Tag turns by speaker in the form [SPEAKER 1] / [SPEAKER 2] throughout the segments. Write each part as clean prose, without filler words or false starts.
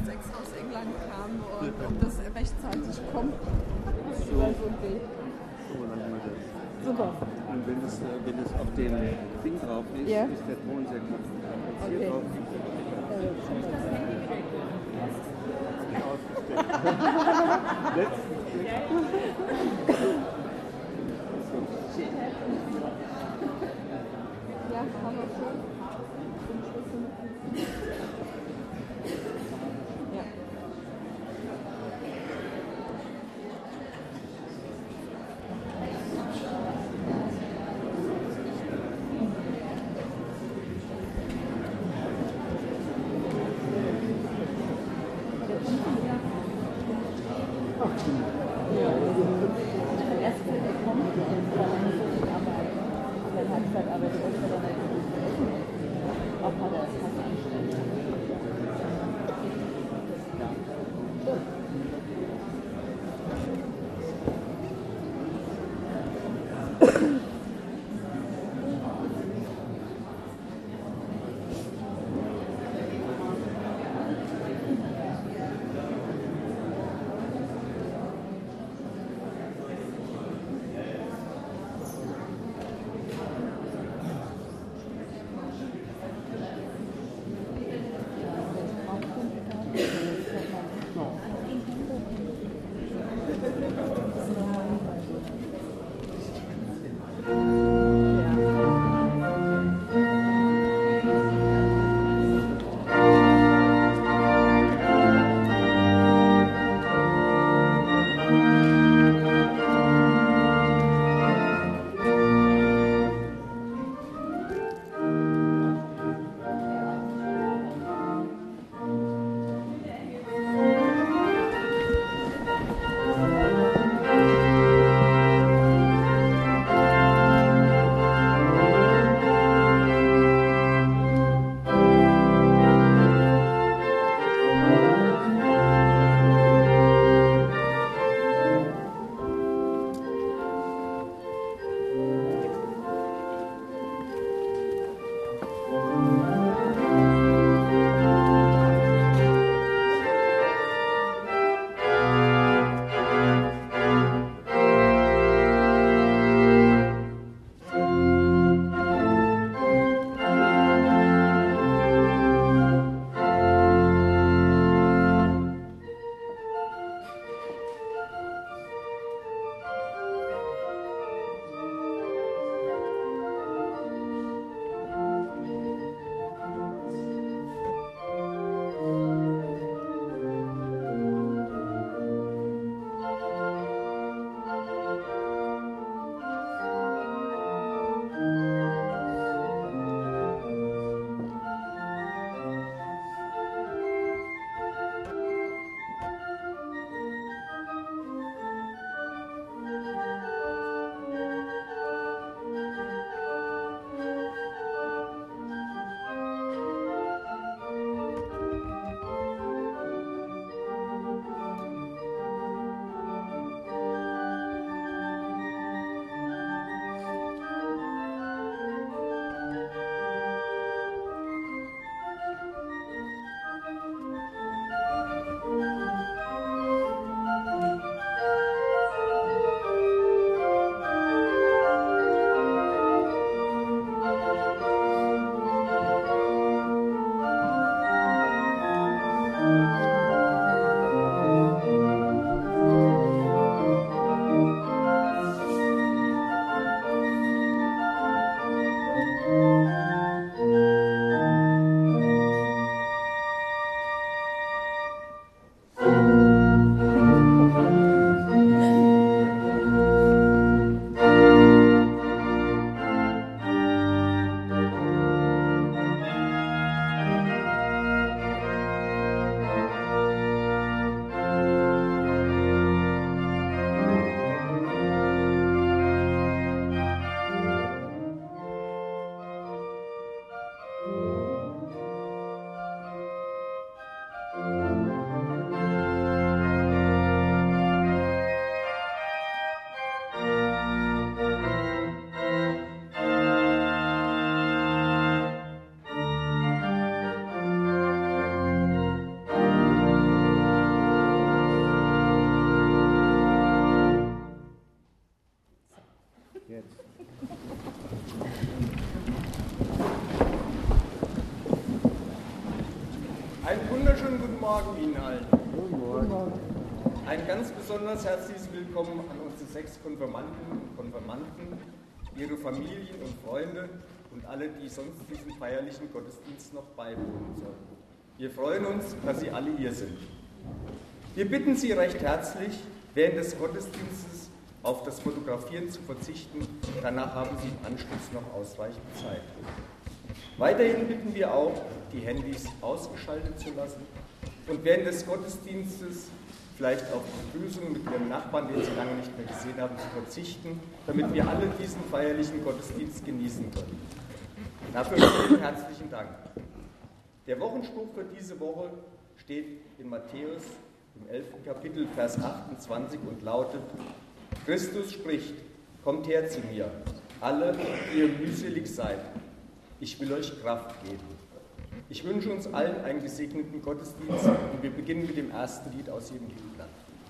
[SPEAKER 1] extra aus England kam und ob das rechtzeitig kommt.
[SPEAKER 2] So lange das.
[SPEAKER 1] Super.
[SPEAKER 2] Und wenn es auf dem Ding drauf ist,
[SPEAKER 1] Ja.
[SPEAKER 2] ist der Ton sehr gut. Wenn es hier
[SPEAKER 1] Okay.
[SPEAKER 2] drauf ist,
[SPEAKER 1] Ja, haben wir schon. Ja.
[SPEAKER 3] Wunderschönen guten Morgen Ihnen allen.
[SPEAKER 2] Guten Morgen.
[SPEAKER 3] Ein ganz besonders herzliches Willkommen an unsere 6 Konfirmandinnen und Konfirmanden, ihre Familien und Freunde und alle, die sonst diesem feierlichen Gottesdienst noch beiwohnen sollen. Wir freuen uns, dass Sie alle hier sind. Wir bitten Sie recht herzlich, während des Gottesdienstes auf das Fotografieren zu verzichten. Danach haben Sie im Anschluss noch ausreichend Zeit. Weiterhin bitten wir auch, die Handys ausgeschaltet zu lassen und während des Gottesdienstes vielleicht auf Begrüßungen mit Ihrem Nachbarn, den Sie lange nicht mehr gesehen haben, zu verzichten, damit wir alle diesen feierlichen Gottesdienst genießen können. Dafür vielen herzlichen Dank. Der Wochenspruch für diese Woche steht in Matthäus im 11. Kapitel, Vers 28 und lautet: Christus spricht, kommt her zu mir, alle, die ihr mühselig seid. Ich will euch Kraft geben. Ich wünsche uns allen einen gesegneten Gottesdienst und wir beginnen mit dem ersten Lied aus jedem Liedblatt.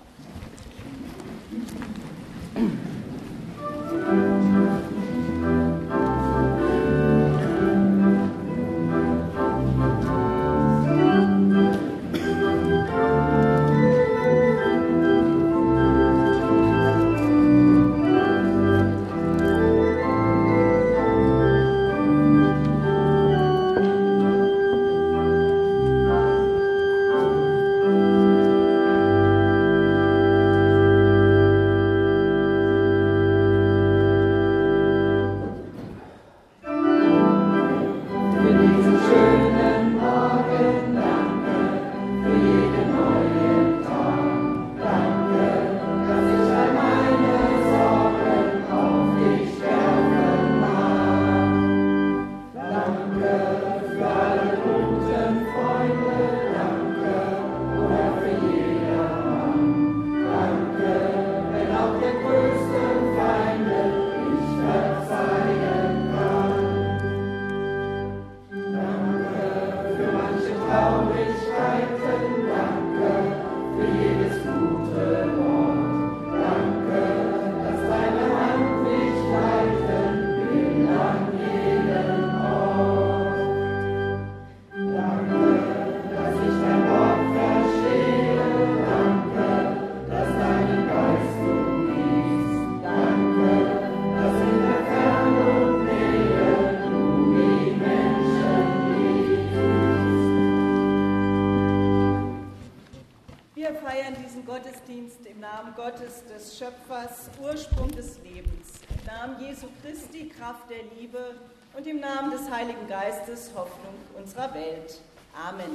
[SPEAKER 4] Gottes, des Schöpfers, Ursprung des Lebens, im Namen Jesu Christi, Kraft der Liebe und im Namen des Heiligen Geistes, Hoffnung unserer Welt. Amen.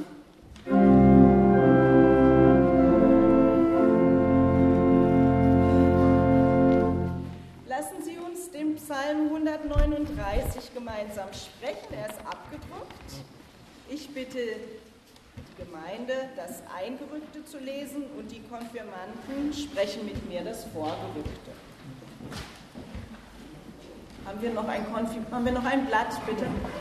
[SPEAKER 4] Lassen Sie uns den Psalm 139 gemeinsam sprechen. Er ist abgedruckt. Ich bitte die Gemeinde, das Eingerückte zu lesen und die Konfirmanden sprechen mit mir das Vorgerückte. Haben wir noch ein Blatt, bitte?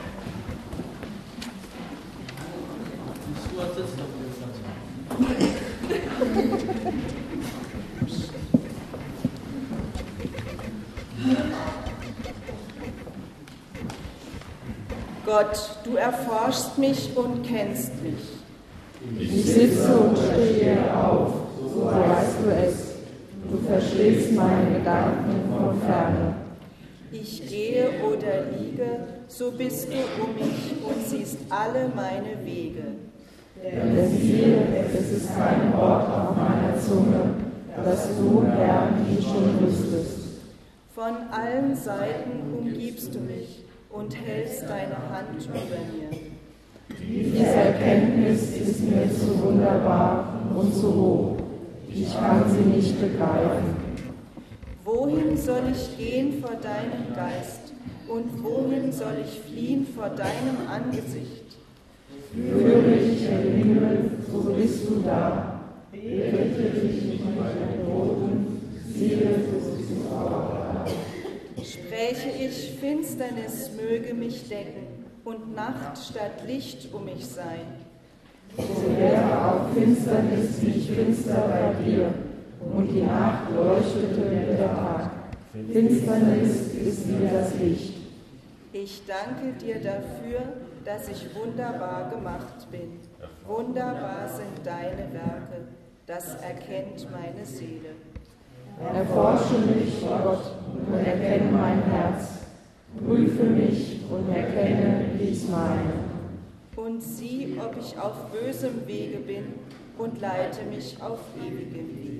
[SPEAKER 4] Gott, du erforschst mich und kennst mich.
[SPEAKER 5] Ich sitze und stehe auf, so weißt du es. Du verstehst meine Gedanken von ferne.
[SPEAKER 4] Ich gehe oder liege, so bist du um mich und siehst alle meine Wege.
[SPEAKER 5] Denn siehe, es ist kein Wort auf meiner Zunge, dass du, Herr, mich schon wüsstest.
[SPEAKER 4] Von allen Seiten umgibst du mich und hältst deine Hand über mir.
[SPEAKER 5] Diese Erkenntnis ist mir zu wunderbar und zu hoch. Ich kann sie nicht begreifen.
[SPEAKER 4] Wohin soll ich gehen vor deinem Geist? Und wohin soll ich fliehen vor deinem Angesicht?
[SPEAKER 5] Führe ich in den Himmel, so bist du da. Bete dich mit meinen Toten, siehe, so bist du auch da.
[SPEAKER 4] Spräche ich, Finsternis möge mich decken und Nacht statt Licht um mich sein.
[SPEAKER 5] So wäre auch Finsternis nicht finster bei dir, und die Nacht leuchtete wie der Tag. Finsternis ist wie das Licht.
[SPEAKER 4] Ich danke dir dafür, dass ich wunderbar gemacht bin. Wunderbar sind deine Werke, das erkennt meine Seele.
[SPEAKER 5] Erforsche mich, Gott, und erkenne mein Herz. Prüfe mich und erkenne, wie ich meine.
[SPEAKER 4] Und sieh, ob ich auf bösem Wege bin, und leite mich auf ewigem Wege.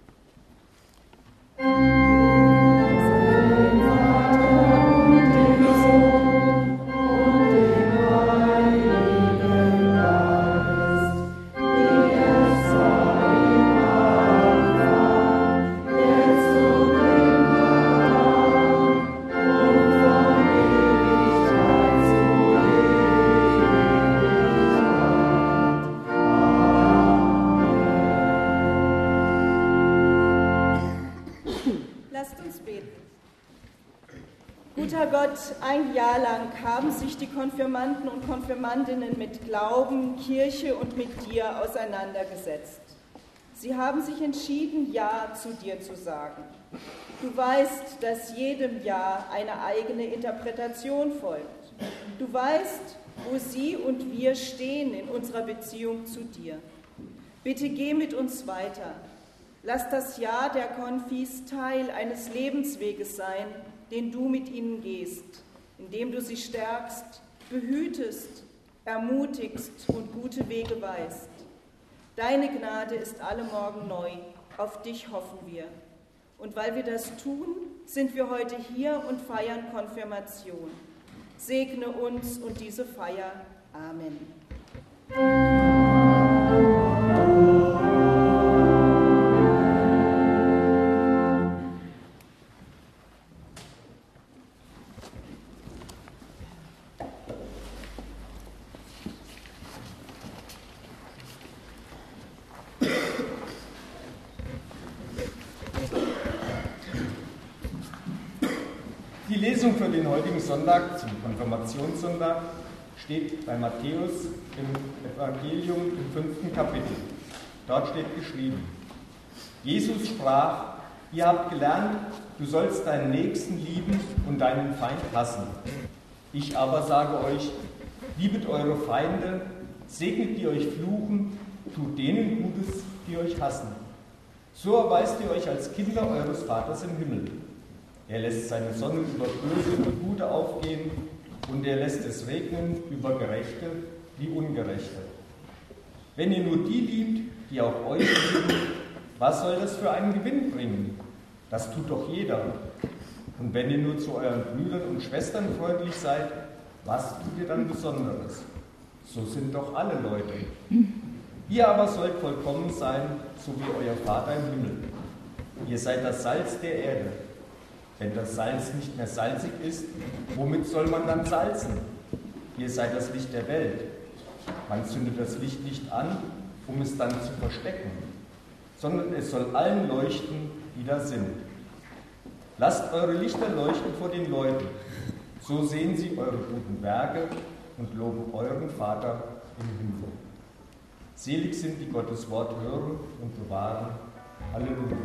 [SPEAKER 4] Ein Jahr lang haben sich die Konfirmanden und Konfirmandinnen mit Glauben, Kirche und mit dir auseinandergesetzt. Sie haben sich entschieden, Ja zu dir zu sagen. Du weißt, dass jedem Ja eine eigene Interpretation folgt. Du weißt, wo sie und wir stehen in unserer Beziehung zu dir. Bitte geh mit uns weiter. Lass das Ja der Konfis Teil eines Lebensweges sein, den du mit ihnen gehst, indem du sie stärkst, behütest, ermutigst und gute Wege weist. Deine Gnade ist alle Morgen neu, auf dich hoffen wir. Und weil wir das tun, sind wir heute hier und feiern Konfirmation. Segne uns und diese Feier. Amen.
[SPEAKER 3] Die Lesung für den heutigen Sonntag, zum Konfirmationssonntag, steht bei Matthäus im Evangelium im 5. Kapitel. Dort steht geschrieben: Jesus sprach: Ihr habt gelernt, du sollst deinen Nächsten lieben und deinen Feind hassen. Ich aber sage euch, liebet eure Feinde, segnet die euch fluchen, tut denen Gutes, die euch hassen. So erweist ihr euch als Kinder eures Vaters im Himmel. Er lässt seine Sonne über Böse und Gute aufgehen und er lässt es regnen über Gerechte wie Ungerechte. Wenn ihr nur die liebt, die auch euch lieben, was soll das für einen Gewinn bringen? Das tut doch jeder. Und wenn ihr nur zu euren Brüdern und Schwestern freundlich seid, was tut ihr dann Besonderes? So sind doch alle Leute. Ihr aber sollt vollkommen sein, so wie euer Vater im Himmel. Ihr seid das Salz der Erde. Wenn das Salz nicht mehr salzig ist, womit soll man dann salzen? Ihr seid das Licht der Welt. Man zündet das Licht nicht an, um es dann zu verstecken, sondern es soll allen leuchten, die da sind. Lasst eure Lichter leuchten vor den Leuten, so sehen sie eure guten Werke und loben euren Vater im Himmel. Selig sind, die Gottes Wort hören und bewahren. Halleluja.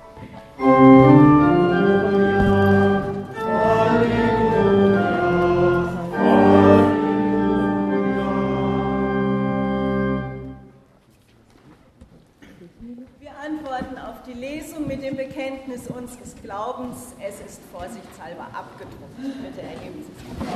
[SPEAKER 4] Wir antworten auf die Lesung mit dem Bekenntnis unseres Glaubens. Es ist vorsichtshalber abgedruckt. Bitte erheben Sie sich.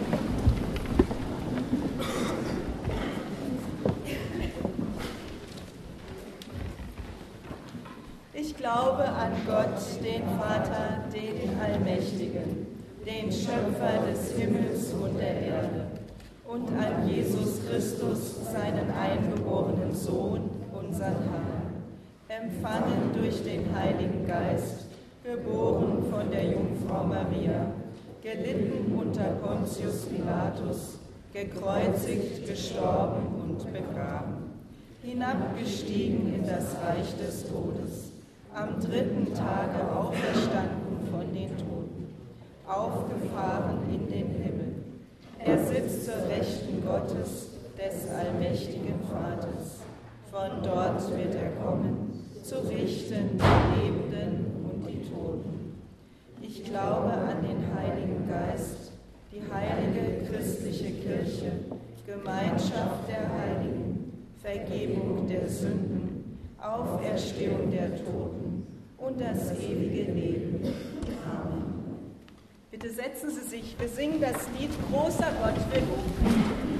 [SPEAKER 4] Ich glaube an Gott, den Vater, den Allmächtigen, den Schöpfer des Himmels und der Erde, und an Jesus Christus, seinen eingeborenen Sohn, unseren Herrn, empfangen durch den Heiligen Geist, geboren von der Jungfrau Maria, gelitten unter Pontius Pilatus, gekreuzigt, gestorben und begraben, hinabgestiegen in das Reich des Todes, am 3. Tage auferstanden von den Toten, aufgefahren in den Himmel. Er sitzt zur Rechten Gottes, des allmächtigen Vaters. Von dort wird er kommen, zu richten die Lebenden und die Toten. Ich glaube an den Heiligen Geist, die heilige christliche Kirche, Gemeinschaft der Heiligen, Vergebung der Sünden, Auferstehung der Toten und das ewige Leben. Amen. Bitte setzen Sie sich, wir singen das Lied Großer Gott, wir loben.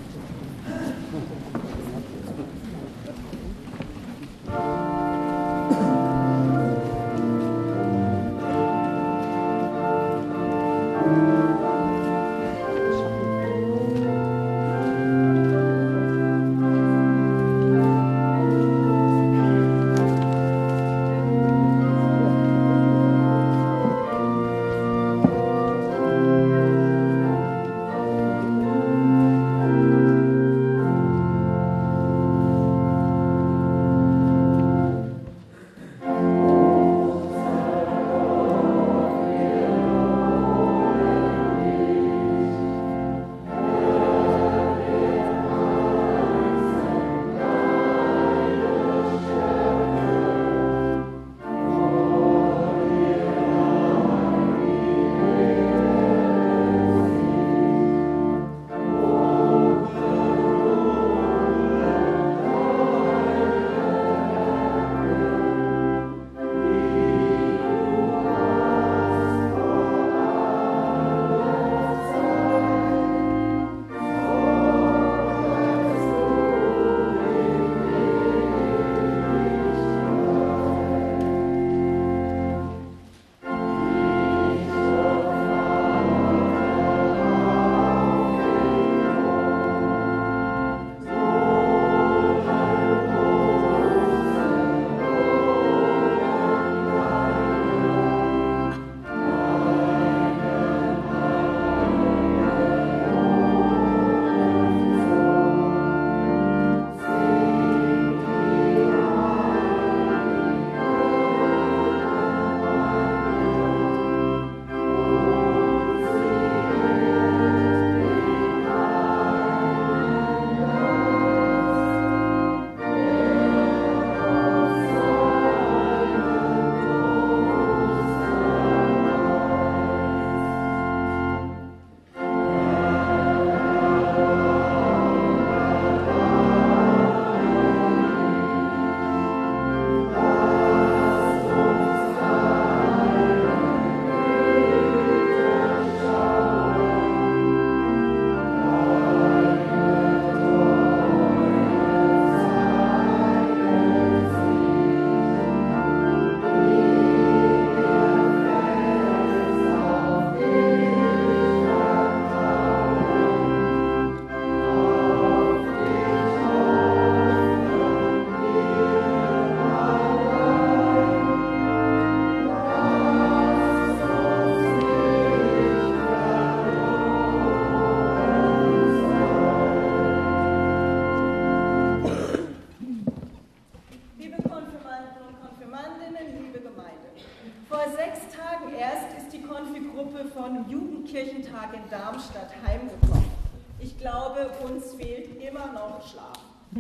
[SPEAKER 6] Jugendkirchentag in Darmstadt heimgekommen. Ich glaube, uns fehlt immer noch Schlaf.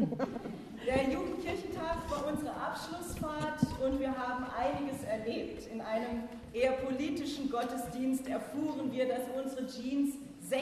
[SPEAKER 6] Der Jugendkirchentag war unsere Abschlussfahrt und wir haben einiges erlebt. In einem eher politischen Gottesdienst erfuhren wir, dass unsere Jeans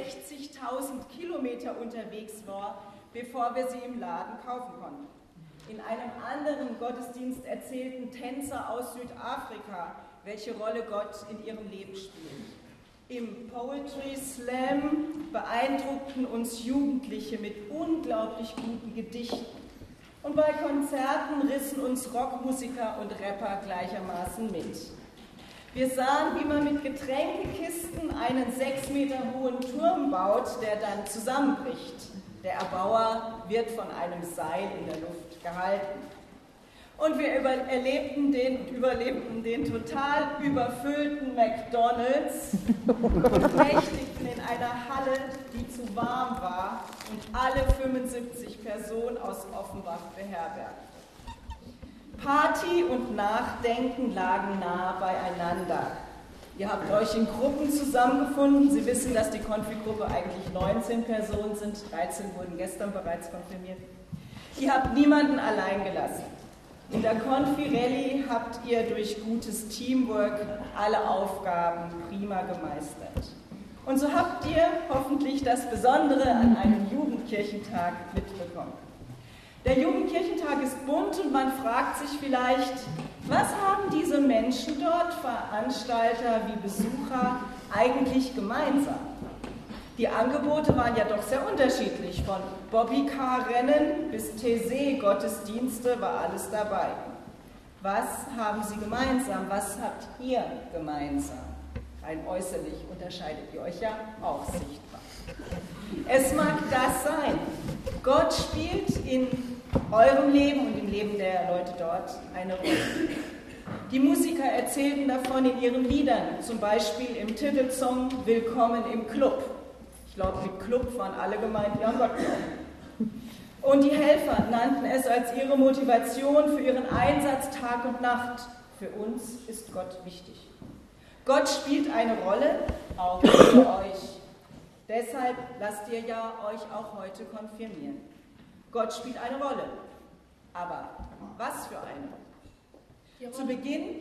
[SPEAKER 6] 60.000 Kilometer unterwegs war, bevor wir sie im Laden kaufen konnten. In einem anderen Gottesdienst erzählten Tänzer aus Südafrika, welche Rolle Gott in ihrem Leben spielt. Im Poetry Slam beeindruckten uns Jugendliche mit unglaublich guten Gedichten. Und bei Konzerten rissen uns Rockmusiker und Rapper gleichermaßen mit. Wir sahen, wie man mit Getränkekisten einen 6 Meter hohen Turm baut, der dann zusammenbricht. Der Erbauer wird von einem Seil in der Luft gehalten. Und wir überlebten den total überfüllten McDonald's und nächtigten in einer Halle, die zu warm war und alle 75 Personen aus Offenbach beherbergte. Party und Nachdenken lagen nah beieinander. Ihr habt euch in Gruppen zusammengefunden. Sie wissen, dass die Konfi-Gruppe eigentlich 19 Personen sind. 13 wurden gestern bereits konfirmiert. Ihr habt niemanden allein gelassen. In der Konfi-Rallye habt ihr durch gutes Teamwork alle Aufgaben prima gemeistert. Und so habt ihr hoffentlich das Besondere an einem Jugendkirchentag mitbekommen. Der Jugendkirchentag ist bunt und man fragt sich vielleicht, was haben diese Menschen dort, Veranstalter wie Besucher, eigentlich gemeinsam? Die Angebote waren ja doch sehr unterschiedlich, von Bobbycar-Rennen bis TC-Gottesdienste war alles dabei. Was haben sie gemeinsam? Was habt ihr gemeinsam? Rein äußerlich unterscheidet ihr euch ja auch sichtbar. Es mag das sein. Gott spielt in eurem Leben und im Leben der Leute dort eine Rolle. Die Musiker erzählten davon in ihren Liedern, zum Beispiel im Titelsong Willkommen im Club. Ich glaube, mit Club waren alle gemeint, die an Gott glauben. Und die Helfer nannten es als ihre Motivation für ihren Einsatz Tag und Nacht. Für uns ist Gott wichtig. Gott spielt eine Rolle, auch für euch. Deshalb lasst ihr ja euch auch heute konfirmieren. Gott spielt eine Rolle. Aber was für eine? Zu Beginn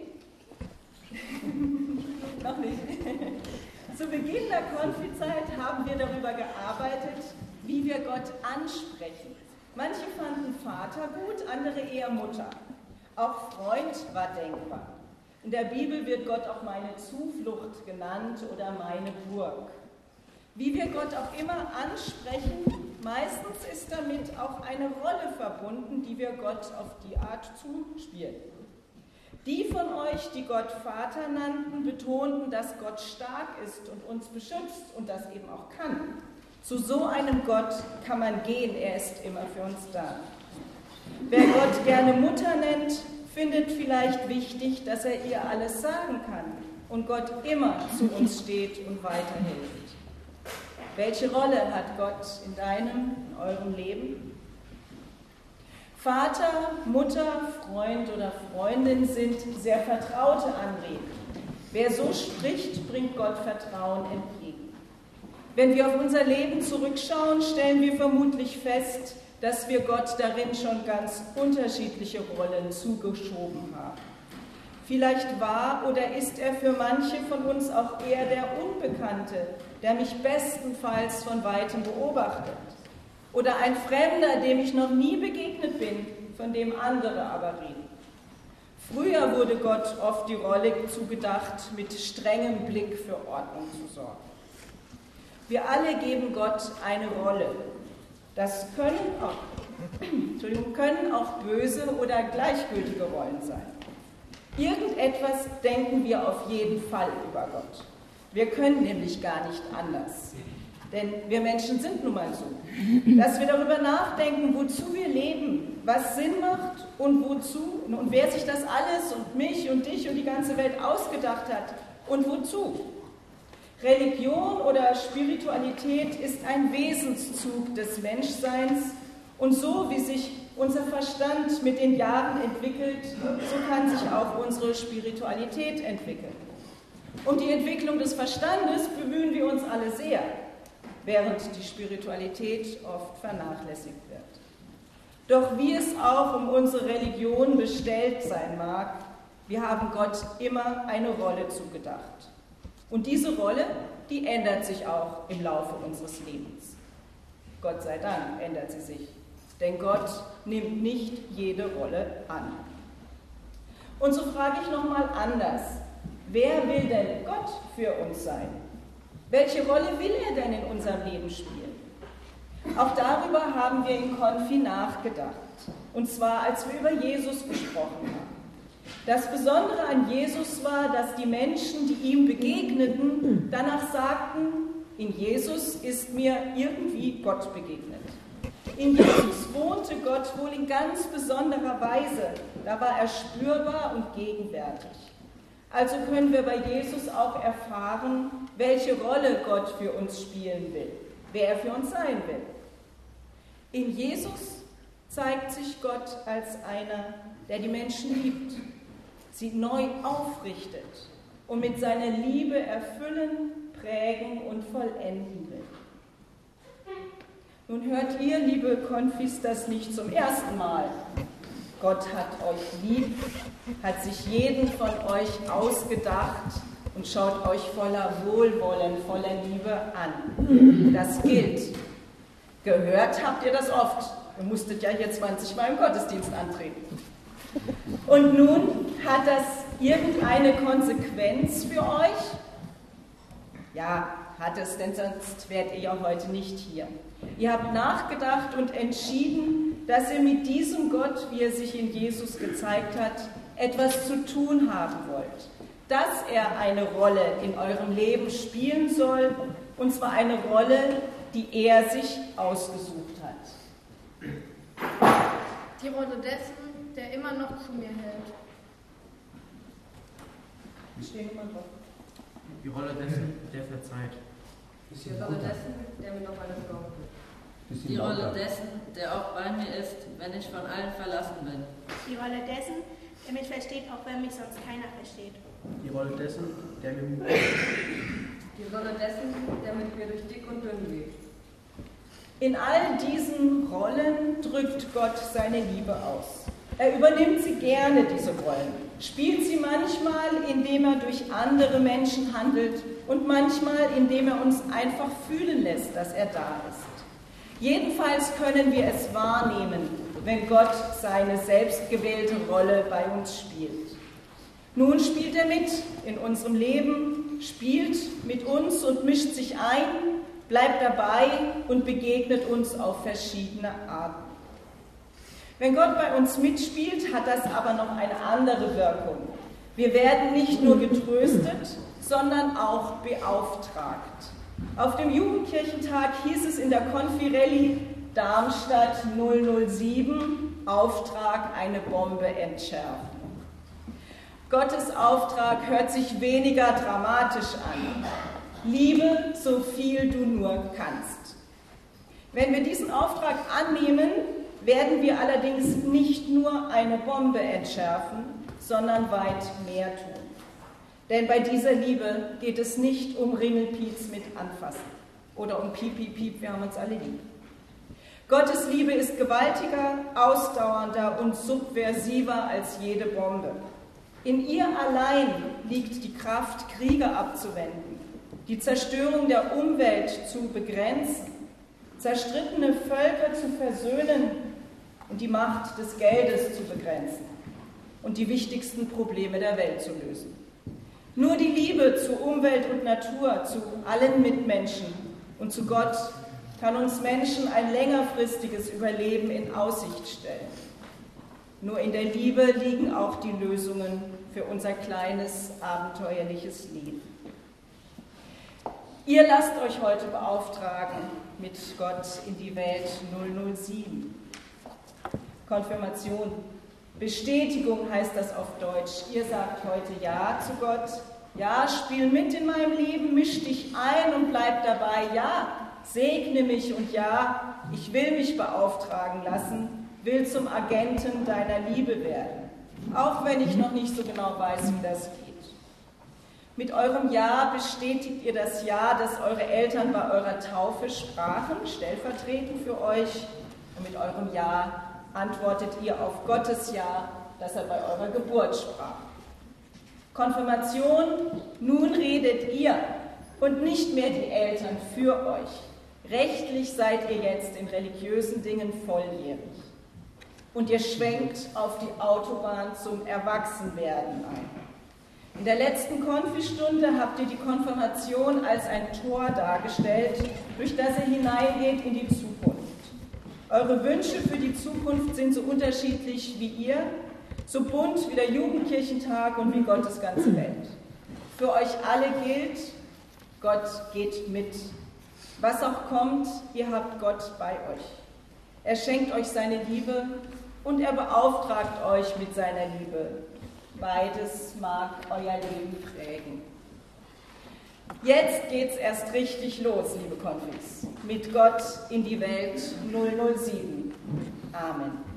[SPEAKER 6] noch nicht. Zu Beginn der Konfizeit haben wir darüber gearbeitet, wie wir Gott ansprechen. Manche fanden Vater gut, andere eher Mutter. Auch Freund war denkbar. In der Bibel wird Gott auch meine Zuflucht genannt oder meine Burg. Wie wir Gott auch immer ansprechen, meistens ist damit auch eine Rolle verbunden, die wir Gott auf die Art zuspielen. Die von euch, die Gott Vater nannten, betonten, dass Gott stark ist und uns beschützt und das eben auch kann. Zu so einem Gott kann man gehen, er ist immer für uns da. Wer Gott gerne Mutter nennt, findet vielleicht wichtig, dass er ihr alles sagen kann und Gott immer zu uns steht und weiterhilft. Welche Rolle hat Gott in deinem, in eurem Leben? Vater, Mutter, Freund oder Freundin sind sehr vertraute Anreden. Wer so spricht, bringt Gott Vertrauen entgegen. Wenn wir auf unser Leben zurückschauen, stellen wir vermutlich fest, dass wir Gott darin schon ganz unterschiedliche Rollen zugeschoben haben. Vielleicht war oder ist er für manche von uns auch eher der Unbekannte, der mich bestenfalls von Weitem beobachtet. Oder ein Fremder, dem ich noch nie begegnet bin, von dem andere aber reden. Früher wurde Gott oft die Rolle zugedacht, mit strengem Blick für Ordnung zu sorgen. Wir alle geben Gott eine Rolle. Das können auch böse oder gleichgültige Rollen sein. Irgendetwas denken wir auf jeden Fall über Gott. Wir können nämlich gar nicht anders. Denn wir Menschen sind nun mal so. Dass wir darüber nachdenken, wozu wir leben, was Sinn macht und wozu und wer sich das alles und mich und dich und die ganze Welt ausgedacht hat und wozu. Religion oder Spiritualität ist ein Wesenszug des Menschseins und so wie sich unser Verstand mit den Jahren entwickelt, so kann sich auch unsere Spiritualität entwickeln. Um die Entwicklung des Verstandes bemühen wir uns alle sehr, während die Spiritualität oft vernachlässigt wird. Doch wie es auch um unsere Religion bestellt sein mag, wir haben Gott immer eine Rolle zugedacht. Und diese Rolle, die ändert sich auch im Laufe unseres Lebens. Gott sei Dank ändert sie sich, denn Gott nimmt nicht jede Rolle an. Und so frage ich nochmal anders. Wer will denn Gott für uns sein? Welche Rolle will er denn in unserem Leben spielen? Auch darüber haben wir in Konfi nachgedacht. Und zwar, als wir über Jesus gesprochen haben. Das Besondere an Jesus war, dass die Menschen, die ihm begegneten, danach sagten, in Jesus ist mir irgendwie Gott begegnet. In Jesus wohnte Gott wohl in ganz besonderer Weise. Da war er spürbar und gegenwärtig. Also können wir bei Jesus auch erfahren, welche Rolle Gott für uns spielen will, wer er für uns sein will. In Jesus zeigt sich Gott als einer, der die Menschen liebt, sie neu aufrichtet und mit seiner Liebe erfüllen, prägen und vollenden will. Nun hört ihr, liebe Konfis, das nicht zum ersten Mal. Gott hat euch lieb, hat sich jeden von euch ausgedacht und schaut euch voller Wohlwollen, voller Liebe an. Das gilt. Gehört habt ihr das oft. Ihr musstet ja hier 20 Mal im Gottesdienst antreten. Und nun, hat das irgendeine Konsequenz für euch? Ja, hat es, denn sonst wärt ihr ja heute nicht hier. Ihr habt nachgedacht und entschieden, dass ihr mit diesem Gott, wie er sich in Jesus gezeigt hat, etwas zu tun haben wollt. Dass er eine Rolle in eurem Leben spielen soll, und zwar eine Rolle, die er sich ausgesucht hat.
[SPEAKER 7] Die Rolle dessen, der immer noch zu mir hält.
[SPEAKER 6] Stehen wir drauf.
[SPEAKER 8] Die Rolle dessen, der verzeiht.
[SPEAKER 9] Die Rolle dessen, der mir noch eine Frau gibt. Die Rolle dessen, der auch bei mir ist, wenn ich von allen verlassen bin.
[SPEAKER 10] Die Rolle dessen, der mich versteht, auch wenn mich sonst keiner versteht.
[SPEAKER 8] Die Rolle dessen, der mir
[SPEAKER 9] Die Rolle dessen, der mit mir durch dick und dünn geht.
[SPEAKER 6] In all diesen Rollen drückt Gott seine Liebe aus. Er übernimmt sie gerne, diese Rollen, spielt sie manchmal, indem er durch andere Menschen handelt und manchmal, indem er uns einfach fühlen lässt, dass er da ist. Jedenfalls können wir es wahrnehmen, wenn Gott seine selbstgewählte Rolle bei uns spielt. Nun spielt er mit in unserem Leben, spielt mit uns und mischt sich ein, bleibt dabei und begegnet uns auf verschiedene Arten. Wenn Gott bei uns mitspielt, hat das aber noch eine andere Wirkung. Wir werden nicht nur getröstet, sondern auch beauftragt. Auf dem Jugendkirchentag hieß es in der Konfirelli Darmstadt 007, Auftrag, eine Bombe entschärfen. Gottes Auftrag hört sich weniger dramatisch an. Liebe, so viel du nur kannst. Wenn wir diesen Auftrag annehmen, werden wir allerdings nicht nur eine Bombe entschärfen, sondern weit mehr tun. Denn bei dieser Liebe geht es nicht um Ringelpiez mit Anfassen oder um Piep, Piep, Piep, wir haben uns alle lieb. Gottes Liebe ist gewaltiger, ausdauernder und subversiver als jede Bombe. In ihr allein liegt die Kraft, Kriege abzuwenden, die Zerstörung der Umwelt zu begrenzen, zerstrittene Völker zu versöhnen und die Macht des Geldes zu begrenzen und die wichtigsten Probleme der Welt zu lösen. Nur die Liebe zu Umwelt und Natur, zu allen Mitmenschen und zu Gott kann uns Menschen ein längerfristiges Überleben in Aussicht stellen. Nur in der Liebe liegen auch die Lösungen für unser kleines, abenteuerliches Leben. Ihr lasst euch heute beauftragen mit Gott in die Welt 007. Konfirmation. Bestätigung heißt das auf Deutsch. Ihr sagt heute Ja zu Gott. Ja, spiel mit in meinem Leben, misch dich ein und bleib dabei. Ja, segne mich und ja, ich will mich beauftragen lassen, will zum Agenten deiner Liebe werden. Auch wenn ich noch nicht so genau weiß, wie das geht. Mit eurem Ja bestätigt ihr das Ja, das eure Eltern bei eurer Taufe sprachen, stellvertretend für euch. Und mit eurem Ja antwortet ihr auf Gottes Ja, das er bei eurer Geburt sprach. Konfirmation, nun redet ihr und nicht mehr die Eltern für euch. Rechtlich seid ihr jetzt in religiösen Dingen volljährig. Und ihr schwenkt auf die Autobahn zum Erwachsenwerden ein. In der letzten Konfistunde habt ihr die Konfirmation als ein Tor dargestellt, durch das ihr hineingeht in die Zukunft. Eure Wünsche für die Zukunft sind so unterschiedlich wie ihr, so bunt wie der Jugendkirchentag und wie Gottes ganze Welt. Für euch alle gilt, Gott geht mit. Was auch kommt, ihr habt Gott bei euch. Er schenkt euch seine Liebe und er beauftragt euch mit seiner Liebe. Beides mag euer Leben prägen. Jetzt geht's erst richtig los, liebe Konfis, mit Gott in die Welt 007. Amen.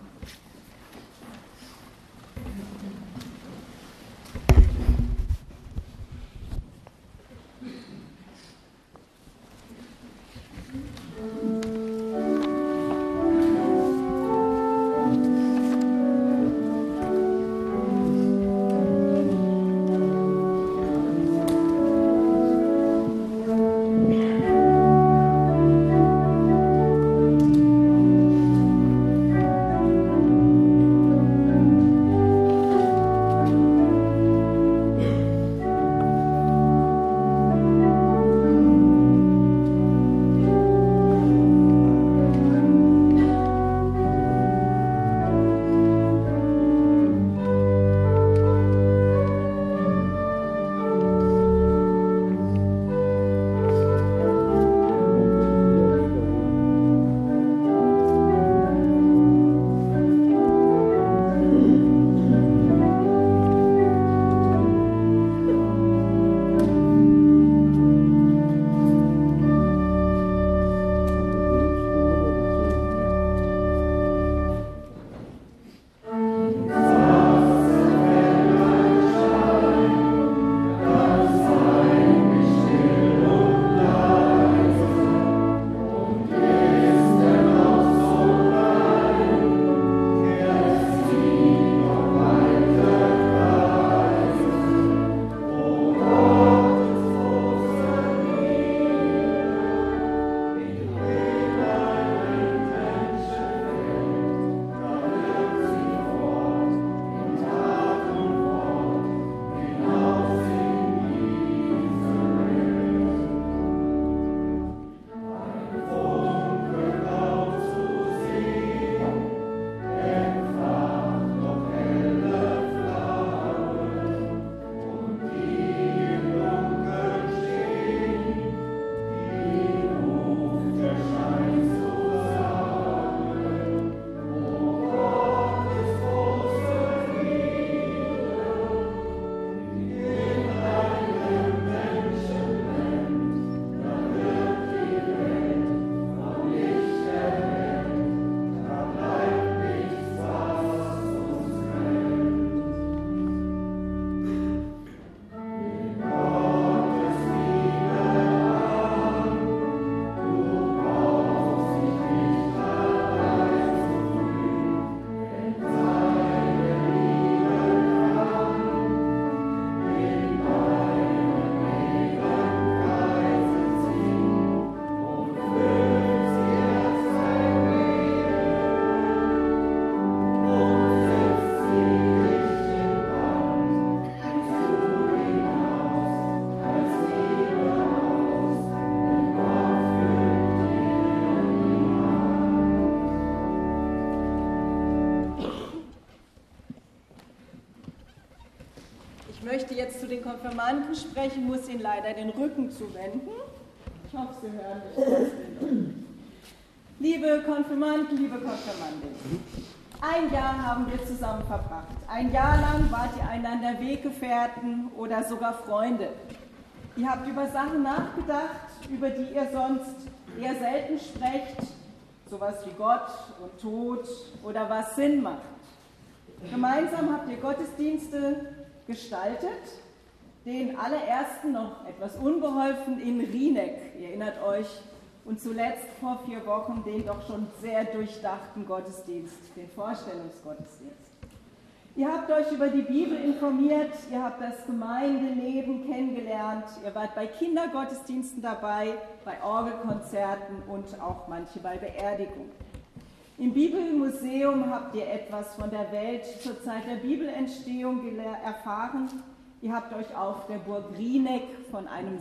[SPEAKER 6] Ich möchte jetzt zu den Konfirmanden sprechen, muss ihnen leider den Rücken zuwenden. Ich hoffe, Sie hören mich trotzdem. Liebe Konfirmanden, liebe Konfirmandinnen, ein Jahr haben wir zusammen verbracht. Ein Jahr lang wart ihr einander Weggefährten oder sogar Freunde. Ihr habt über Sachen nachgedacht, über die ihr sonst eher selten sprecht, sowas wie Gott und Tod oder was Sinn macht. Gemeinsam habt ihr Gottesdienste gestaltet, den allerersten noch etwas unbeholfen in Rieneck, ihr erinnert euch, und zuletzt vor 4 Wochen den doch schon sehr durchdachten Gottesdienst, den Vorstellungsgottesdienst. Ihr habt euch über die Bibel informiert, ihr habt das Gemeindeleben kennengelernt, ihr wart bei Kindergottesdiensten dabei, bei Orgelkonzerten und auch manche bei Beerdigungen. Im Bibelmuseum habt ihr etwas von der Welt zur Zeit der Bibelentstehung erfahren. Ihr habt euch auf der Burg Rieneck von einem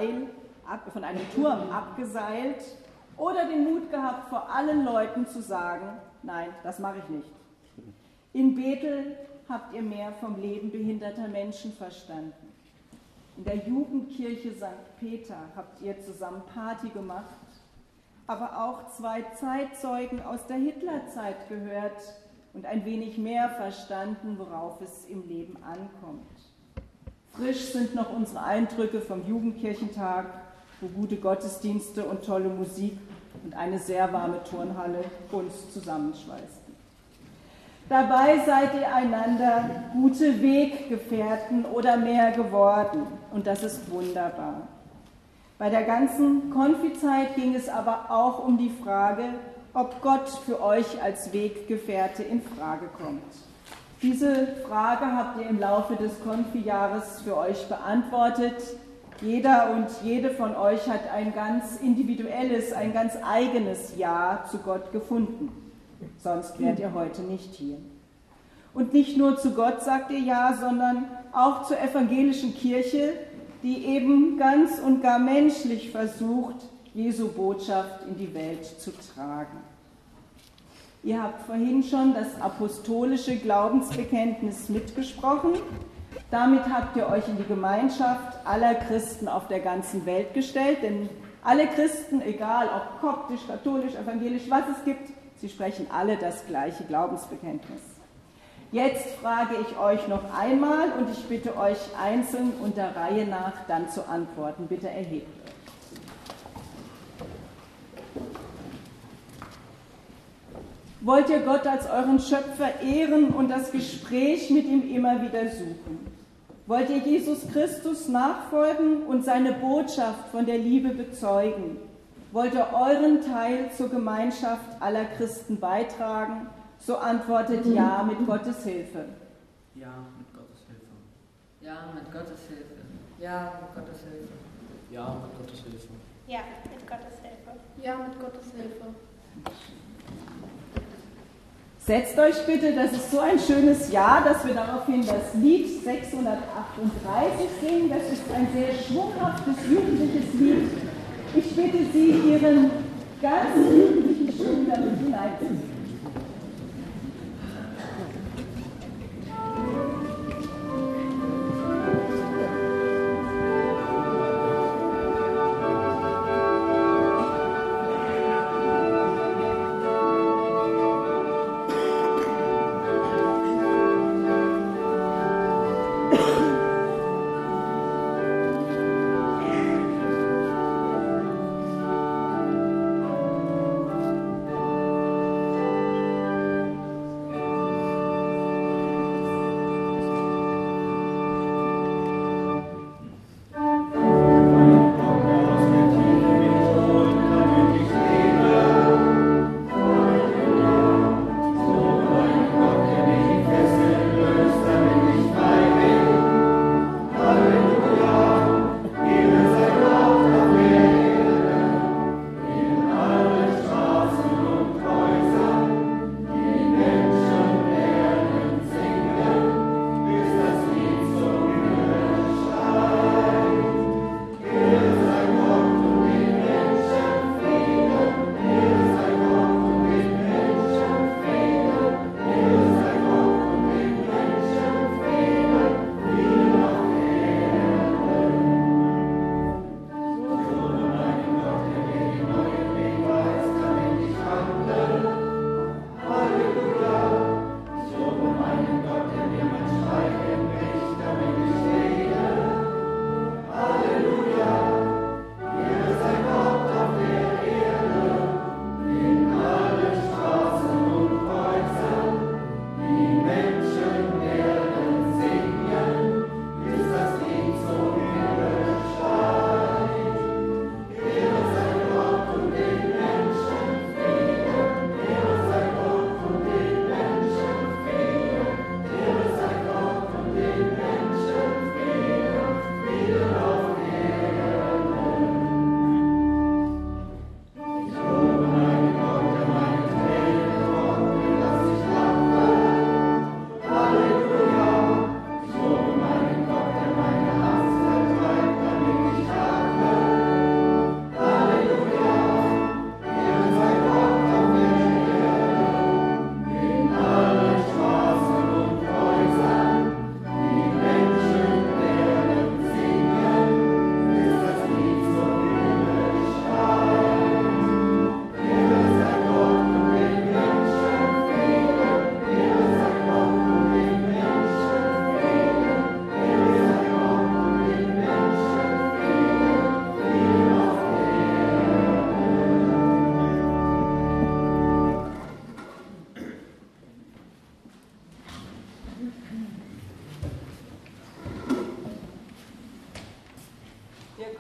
[SPEAKER 6] Turm abgeseilt oder den Mut gehabt, vor allen Leuten zu sagen, nein, das mache ich nicht. In Bethel habt ihr mehr vom Leben behinderter Menschen verstanden. In der Jugendkirche St. Peter habt ihr zusammen Party gemacht, aber auch 2 Zeitzeugen aus der Hitlerzeit gehört und ein wenig mehr verstanden, worauf es im Leben ankommt. Frisch sind noch unsere Eindrücke vom Jugendkirchentag, wo gute Gottesdienste und tolle Musik und eine sehr warme Turnhalle uns zusammenschweißen. Dabei seid ihr einander gute Weggefährten oder mehr geworden und das ist wunderbar. Bei der ganzen Konfizeit ging es aber auch um die Frage, ob Gott für euch als Weggefährte in Frage kommt. Diese Frage habt ihr im Laufe des Konfijahres für euch beantwortet. Jeder und jede von euch hat ein ganz individuelles, ein ganz eigenes Ja zu Gott gefunden. Sonst wärt ihr heute nicht hier. Und nicht nur zu Gott sagt ihr Ja, sondern auch zur evangelischen Kirche, die eben ganz und gar menschlich versucht, Jesu Botschaft in die Welt zu tragen. Ihr habt vorhin schon das apostolische Glaubensbekenntnis mitgesprochen. Damit habt ihr euch in die Gemeinschaft aller Christen auf der ganzen Welt gestellt, denn alle Christen, egal ob koptisch, katholisch, evangelisch, was es gibt, sie sprechen alle das gleiche Glaubensbekenntnis. Jetzt frage ich euch noch einmal und ich bitte euch einzeln und der Reihe nach dann zu antworten. Bitte erhebt euch. Wollt ihr Gott als euren Schöpfer ehren und das Gespräch mit ihm immer wieder suchen? Wollt ihr Jesus Christus nachfolgen und seine Botschaft von der Liebe bezeugen? Wollt ihr euren Teil zur Gemeinschaft aller Christen beitragen? So antwortet Ja mit Gottes Hilfe.
[SPEAKER 8] Ja, mit Gottes Hilfe.
[SPEAKER 9] Ja, mit Gottes Hilfe. Ja, mit Gottes Hilfe.
[SPEAKER 8] Ja, mit Gottes Hilfe.
[SPEAKER 10] Ja, mit Gottes Hilfe.
[SPEAKER 7] Ja, mit Gottes Hilfe.
[SPEAKER 6] Setzt euch bitte, das ist so ein schönes Jahr, dass wir daraufhin das Lied 638 singen. Das ist ein sehr schwunghaftes, jugendliches Lied. Ich bitte Sie, Ihren ganz jugendlichen Schwung damit hineinzusingen.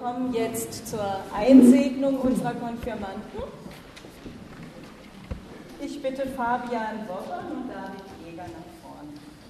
[SPEAKER 6] kommen jetzt zur Einsegnung unserer Konfirmanden. Ich bitte Fabian Wobbern und David Jäger nach vorne.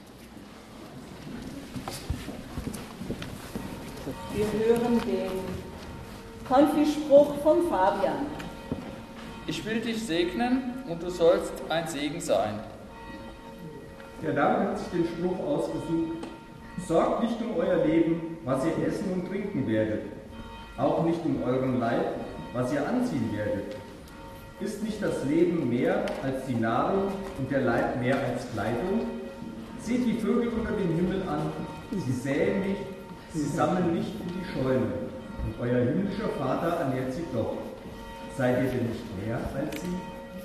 [SPEAKER 6] Wir hören den Konfispruch vom Fabian.
[SPEAKER 11] Ich will dich segnen und du sollst ein Segen sein.
[SPEAKER 3] Der David hat sich den Spruch ausgesucht: Sorgt nicht um euer Leben, was ihr essen und trinken werdet, auch nicht um euren Leib, was ihr anziehen werdet. Ist nicht das Leben mehr als die Nahrung und der Leib mehr als Kleidung? Seht die Vögel unter dem Himmel an, sie säen nicht, sie sammeln nicht in die Scheunen, und euer himmlischer Vater ernährt sie doch. Seid ihr denn nicht mehr als sie?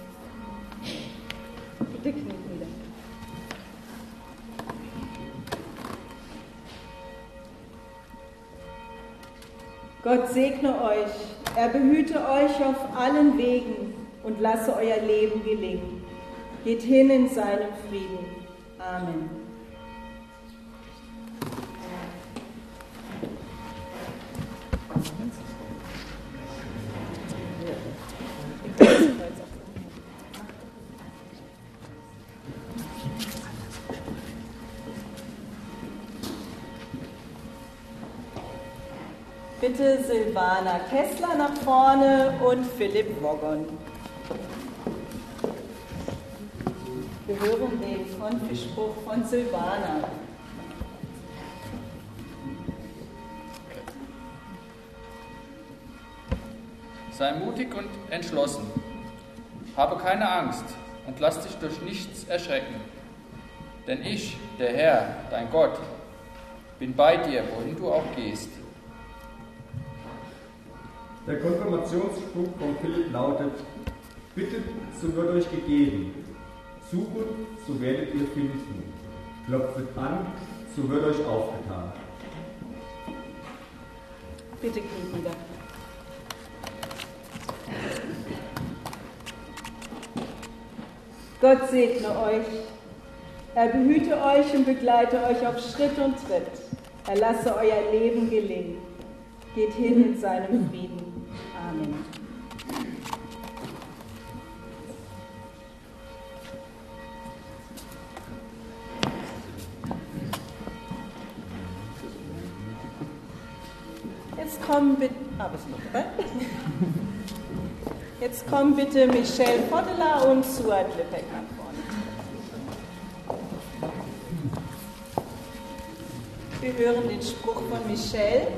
[SPEAKER 6] Bitte kniet nieder. Gott segne euch, er behüte euch auf allen Wegen und lasse euer Leben gelingen. Geht hin in seinem Frieden. Amen. Bitte Silvana Kessler nach vorne und Philipp Woggon. Wir hören den Konfispruch von Silvana.
[SPEAKER 11] Sei mutig und entschlossen. Habe keine Angst und lass dich durch nichts erschrecken. Denn ich, der Herr, dein Gott, bin bei dir, wohin du auch gehst.
[SPEAKER 3] Der Konfirmationsspruch von Philipp lautet: Bittet, so wird euch gegeben. Suchet, so werdet ihr finden. Klopfet an, so wird euch aufgetan.
[SPEAKER 6] Bitte kniet nieder. Gott segne euch. Er behüte euch und begleite euch auf Schritt und Tritt. Er lasse euer Leben gelingen. Geht hin in seinem Frieden. Amen. Jetzt kommen bitte Michelle Poddeler und Suat Lipek nach vorne. Wir hören den Spruch von Michelle.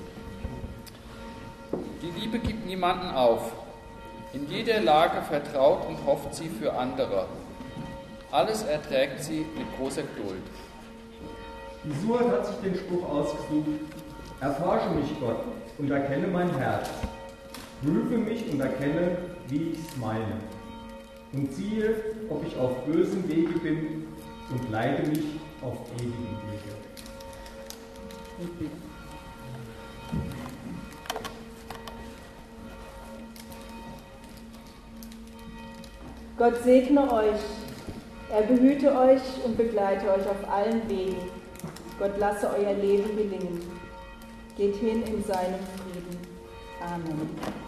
[SPEAKER 11] Die Liebe gibt niemanden auf. In jeder Lage vertraut und hofft sie für andere. Alles erträgt sie mit großer Geduld.
[SPEAKER 3] Die Suat hat sich den Spruch ausgesucht: Erforsche mich, Gott, und erkenne mein Herz. Prüfe mich und erkenne, wie ich's meine. Und siehe, ob ich auf bösem Wege bin, und leite mich auf ewigen Wege.
[SPEAKER 6] Gott segne euch, er behüte euch und begleite euch auf allen Wegen. Gott lasse euer Leben gelingen. Geht hin in seinem Frieden. Amen.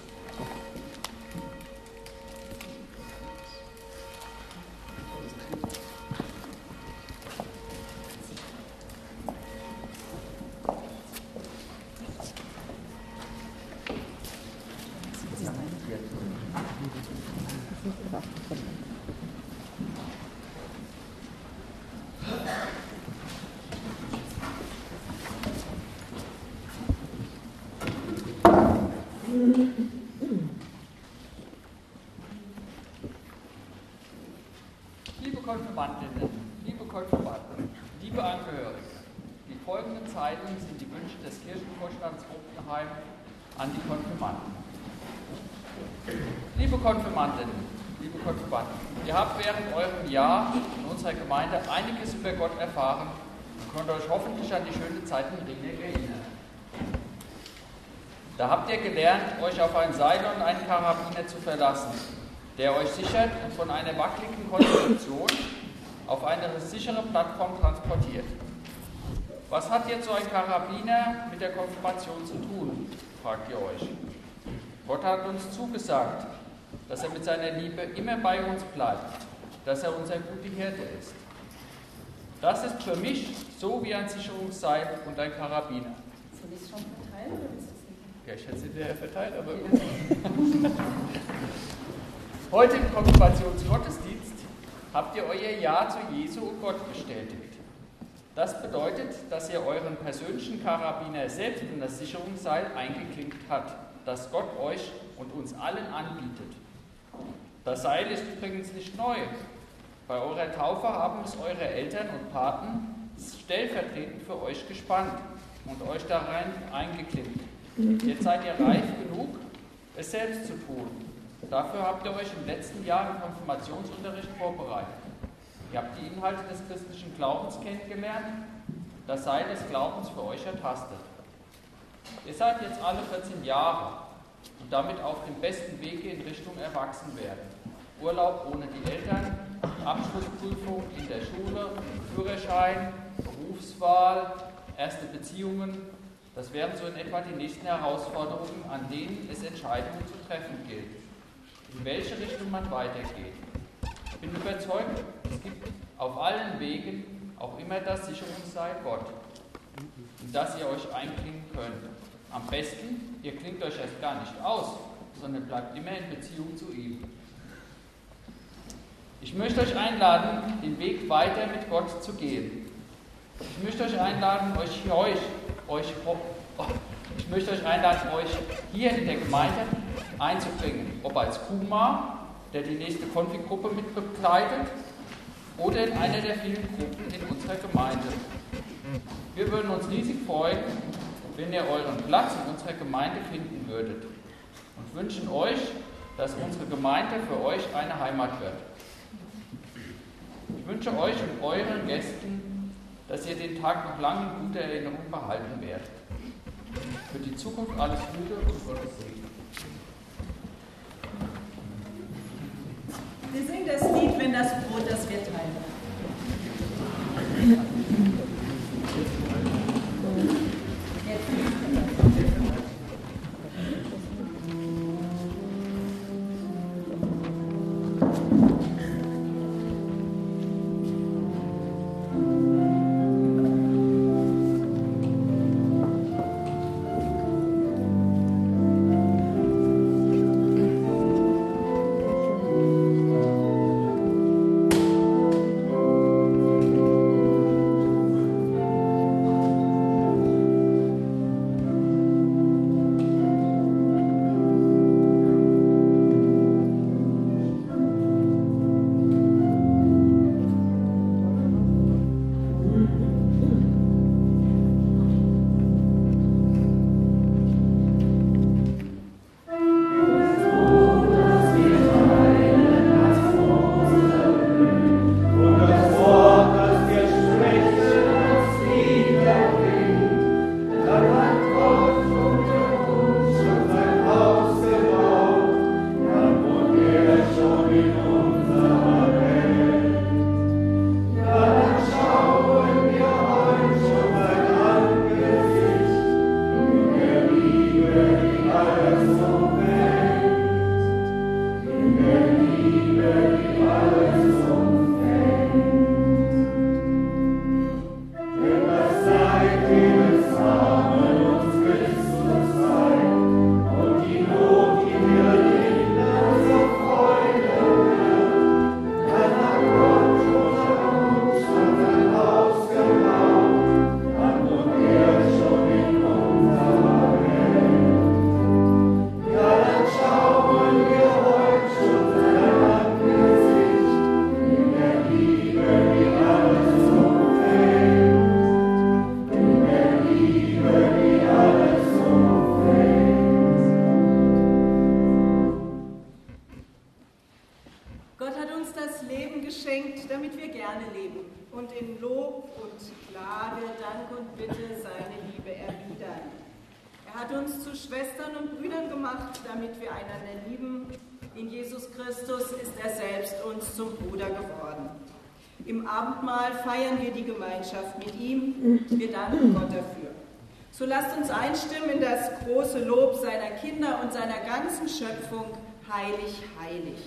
[SPEAKER 11] Liebe Konfirmandinnen, liebe Konfirmanden, liebe Angehörige, die folgenden Zeilen sind die Wünsche des Kirchenvorstands Oppenheim an die Konfirmanden. Liebe Konfirmandinnen, liebe Konfirmanden, ihr habt während eurem Jahr in unserer Gemeinde einiges über Gott erfahren und könnt euch hoffentlich an die schöne Zeit in Ringneck erinnern. Da habt ihr gelernt, euch auf ein Seil und einen Karabiner zu verlassen, der euch sichert und von einer wackeligen Konstruktion auf eine sichere Plattform transportiert. Was hat jetzt so ein Karabiner mit der Konfirmation zu tun, fragt ihr euch. Gott hat uns zugesagt, dass er mit seiner Liebe immer bei uns bleibt, dass er unser guter Hirte ist. Das ist für mich so wie ein Sicherungsseil und ein Karabiner.
[SPEAKER 4] Soll ich es schon verteilen oder willst du es nicht?
[SPEAKER 11] Ja, ich hätte es hinterher verteilt, aber gut. Heute im Konfirmationsgottesdienst habt ihr euer Ja zu Jesu und Gott bestätigt. Das bedeutet, dass ihr euren persönlichen Karabiner selbst in das Sicherungsseil eingeklinkt habt, das Gott euch und uns allen anbietet. Das Seil ist übrigens nicht neu. Bei eurer Taufe haben es eure Eltern und Paten stellvertretend für euch gespannt und euch da rein eingeklinkt. Jetzt seid ihr reif genug, es selbst zu tun. Dafür habt ihr euch im letzten Jahr im Konfirmationsunterricht vorbereitet. Ihr habt die Inhalte des christlichen Glaubens kennengelernt, das Seil des Glaubens für euch ertastet. Ihr seid jetzt alle 14 Jahre und damit auf dem besten Wege in Richtung Erwachsenwerden. Urlaub ohne die Eltern, Abschlussprüfung in der Schule, Führerschein, Berufswahl, erste Beziehungen. Das wären so in etwa die nächsten Herausforderungen, an denen es Entscheidungen zu treffen gilt, in welche Richtung man weitergeht. Ich bin überzeugt, es gibt auf allen Wegen auch immer das Sicherungsseil Gott, in das ihr euch einklingen könnt. Am besten, ihr klingt euch erst gar nicht aus, sondern bleibt immer in Beziehung zu ihm. Ich möchte euch einladen, den Weg weiter mit Gott zu gehen. Ich möchte euch einladen, euch hier in der Gemeinde einzubringen, ob als Kuma, der die nächste Konfi-Gruppe mit begleitet, oder in einer der vielen Gruppen in unserer Gemeinde. Wir würden uns riesig freuen, wenn ihr euren Platz in unserer Gemeinde finden würdet und wünschen euch, dass unsere Gemeinde für euch eine Heimat wird. Ich wünsche euch und euren Gästen, dass ihr den Tag noch lange in guter Erinnerung behalten werdet. Für die Zukunft alles Gute und Gottes Segen.
[SPEAKER 6] Wir singen das Lied, wenn das Brot, das wir teilen. Im Abendmahl feiern wir die Gemeinschaft mit ihm. Wir danken Gott dafür. So lasst uns einstimmen in das große Lob seiner Kinder und seiner ganzen Schöpfung. Heilig, heilig.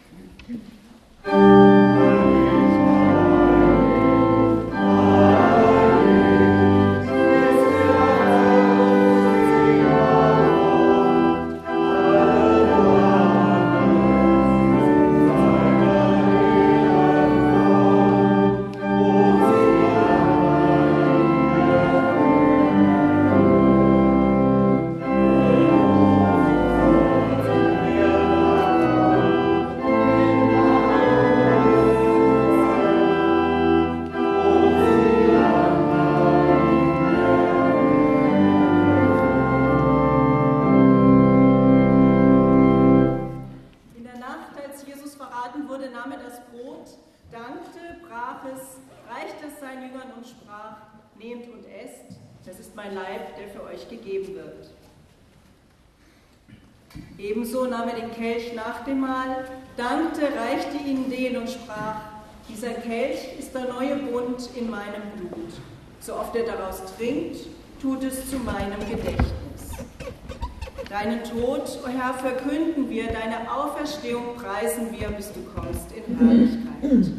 [SPEAKER 6] Ebenso nahm er den Kelch nach dem Mahl, dankte, reichte ihnen den und sprach: Dieser Kelch ist der neue Bund in meinem Blut. So oft er daraus trinkt, tut es zu meinem Gedächtnis. Deinen Tod, o Herr, verkünden wir, deine Auferstehung preisen wir, bis du kommst in Herrlichkeit.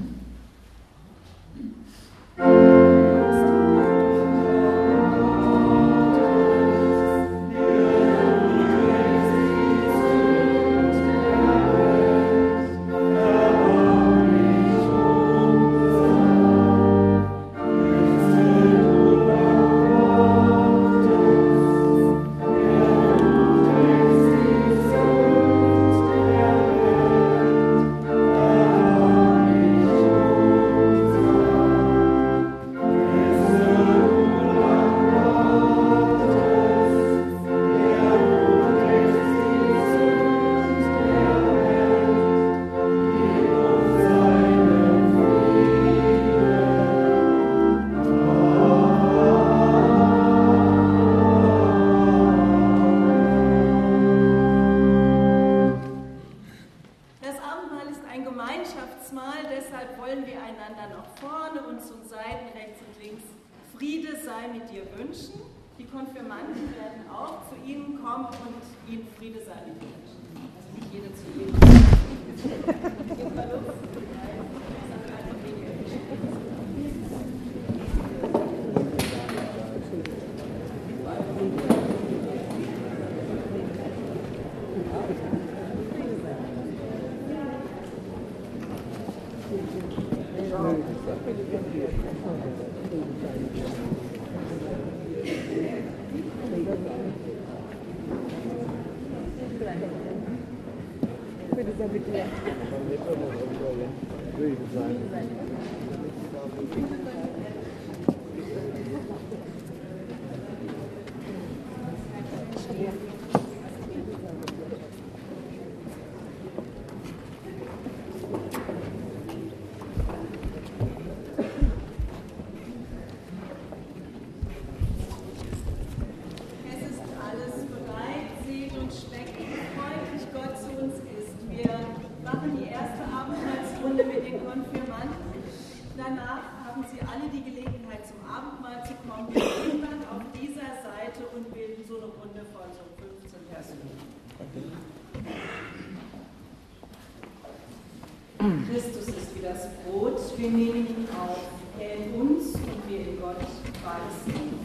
[SPEAKER 6] Christus ist wie das Brot, wir nehmen ihn auf, er in uns und wir in Gott, beides sind.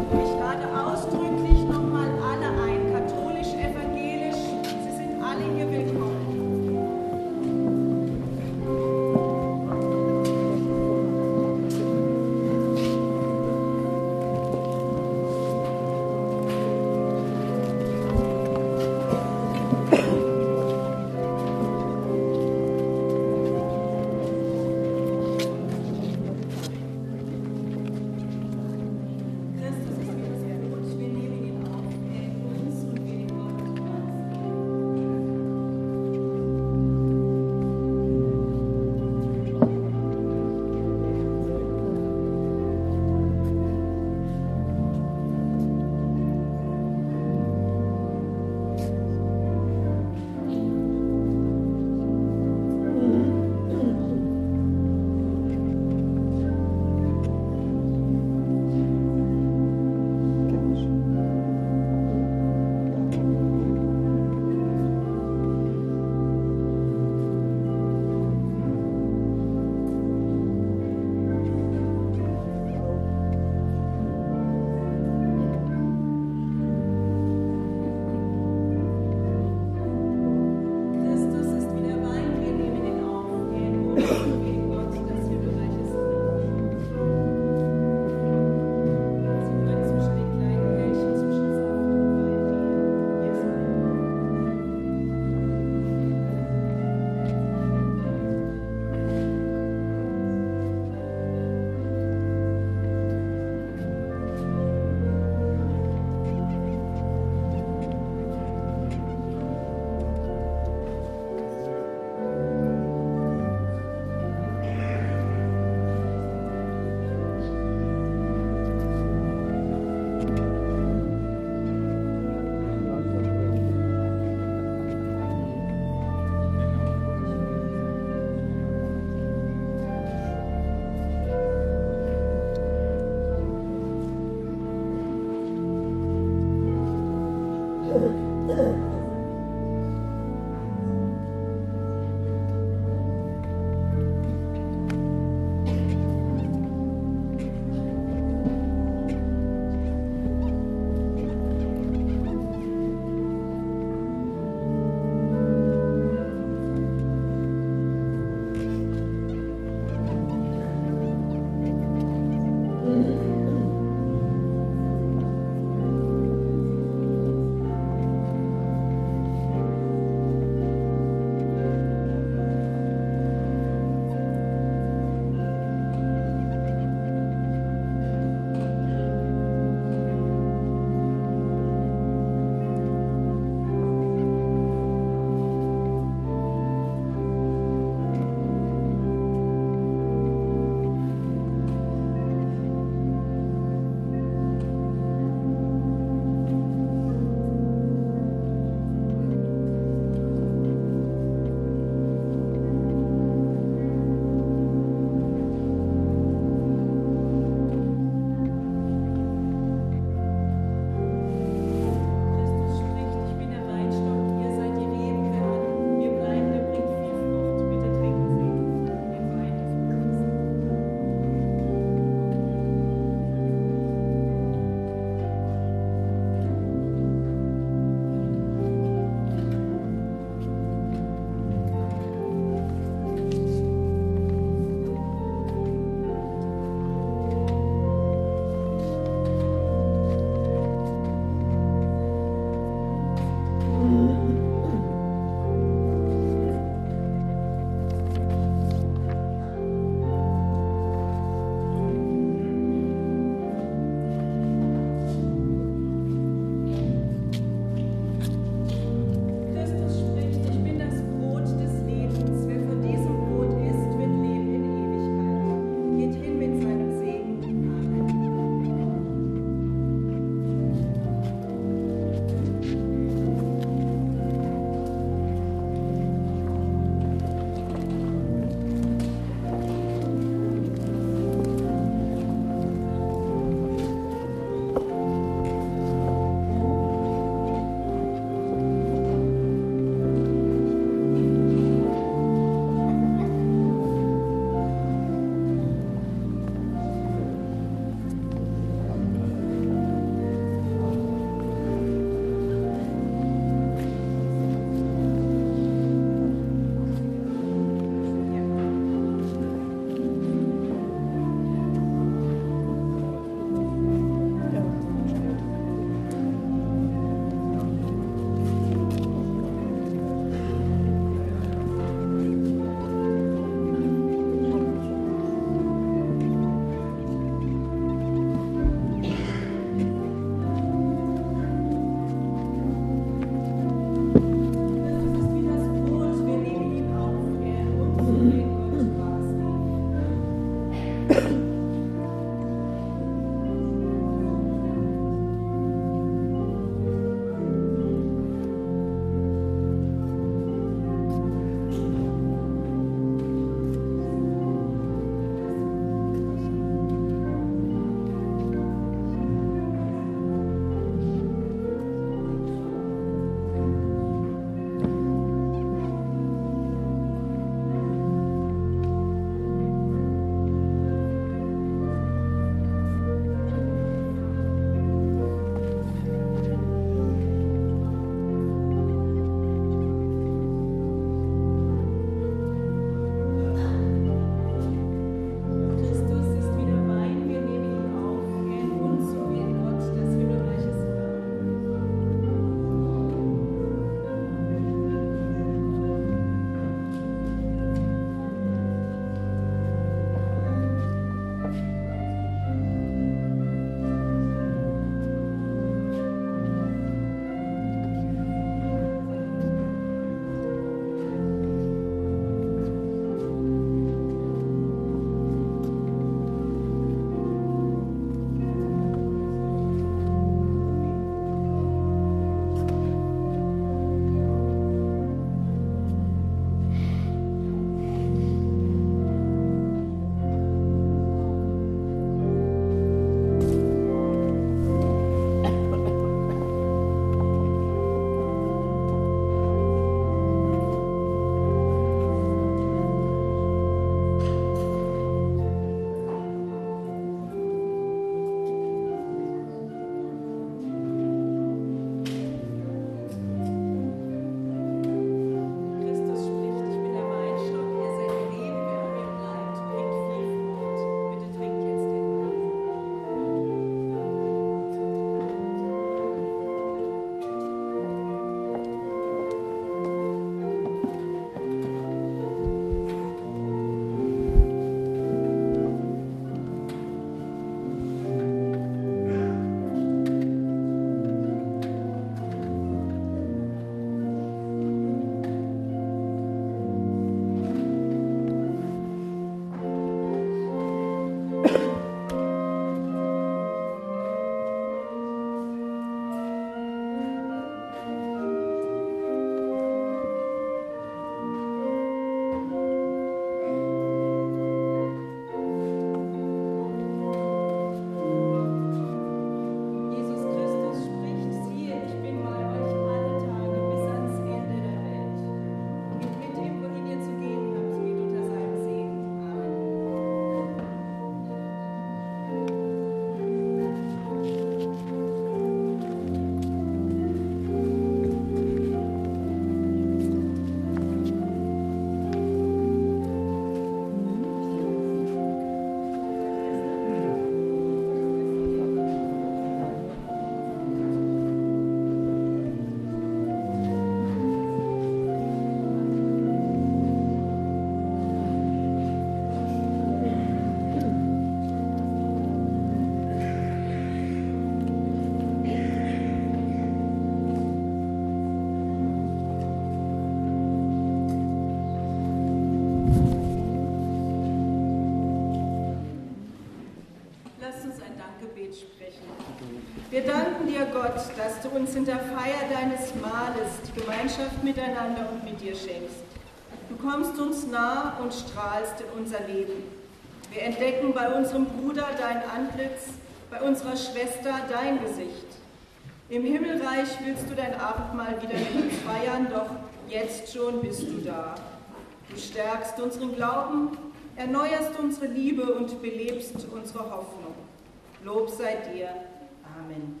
[SPEAKER 6] Gott, dass du uns in der Feier deines Mahles die Gemeinschaft miteinander und mit dir schenkst. Du kommst uns nah und strahlst in unser Leben. Wir entdecken bei unserem Bruder dein Antlitz, bei unserer Schwester dein Gesicht. Im Himmelreich willst du dein Abendmahl wieder mit uns feiern, doch jetzt schon bist du da. Du stärkst unseren Glauben, erneuerst unsere Liebe und belebst unsere Hoffnung. Lob sei dir. Amen.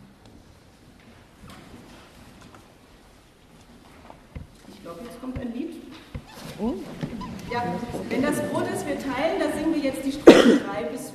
[SPEAKER 6] Ich glaube, jetzt kommt ein Lied. Ja, wenn das Brot, das wir teilen, da singen wir jetzt die Strophen 3 bis 5.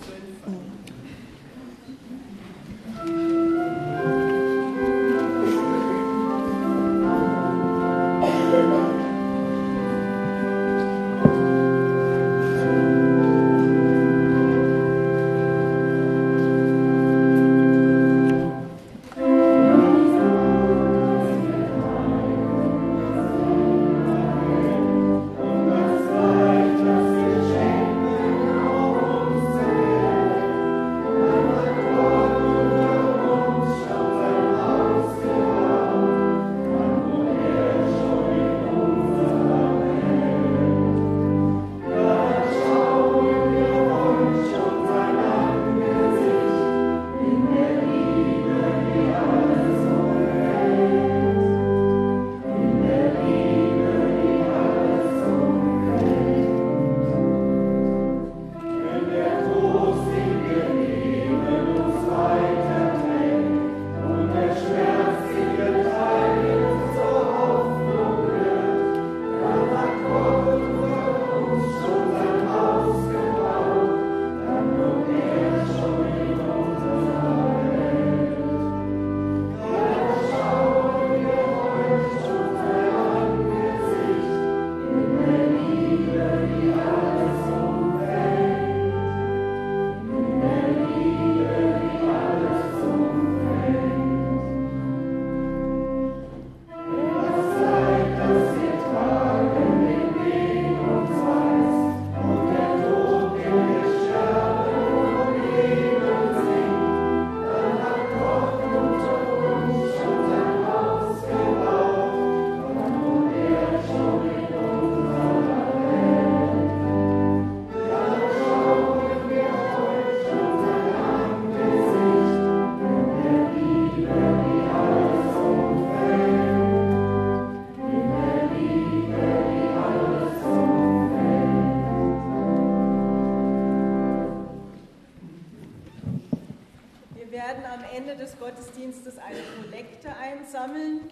[SPEAKER 6] Des Gottesdienstes eine Kollekte einsammeln.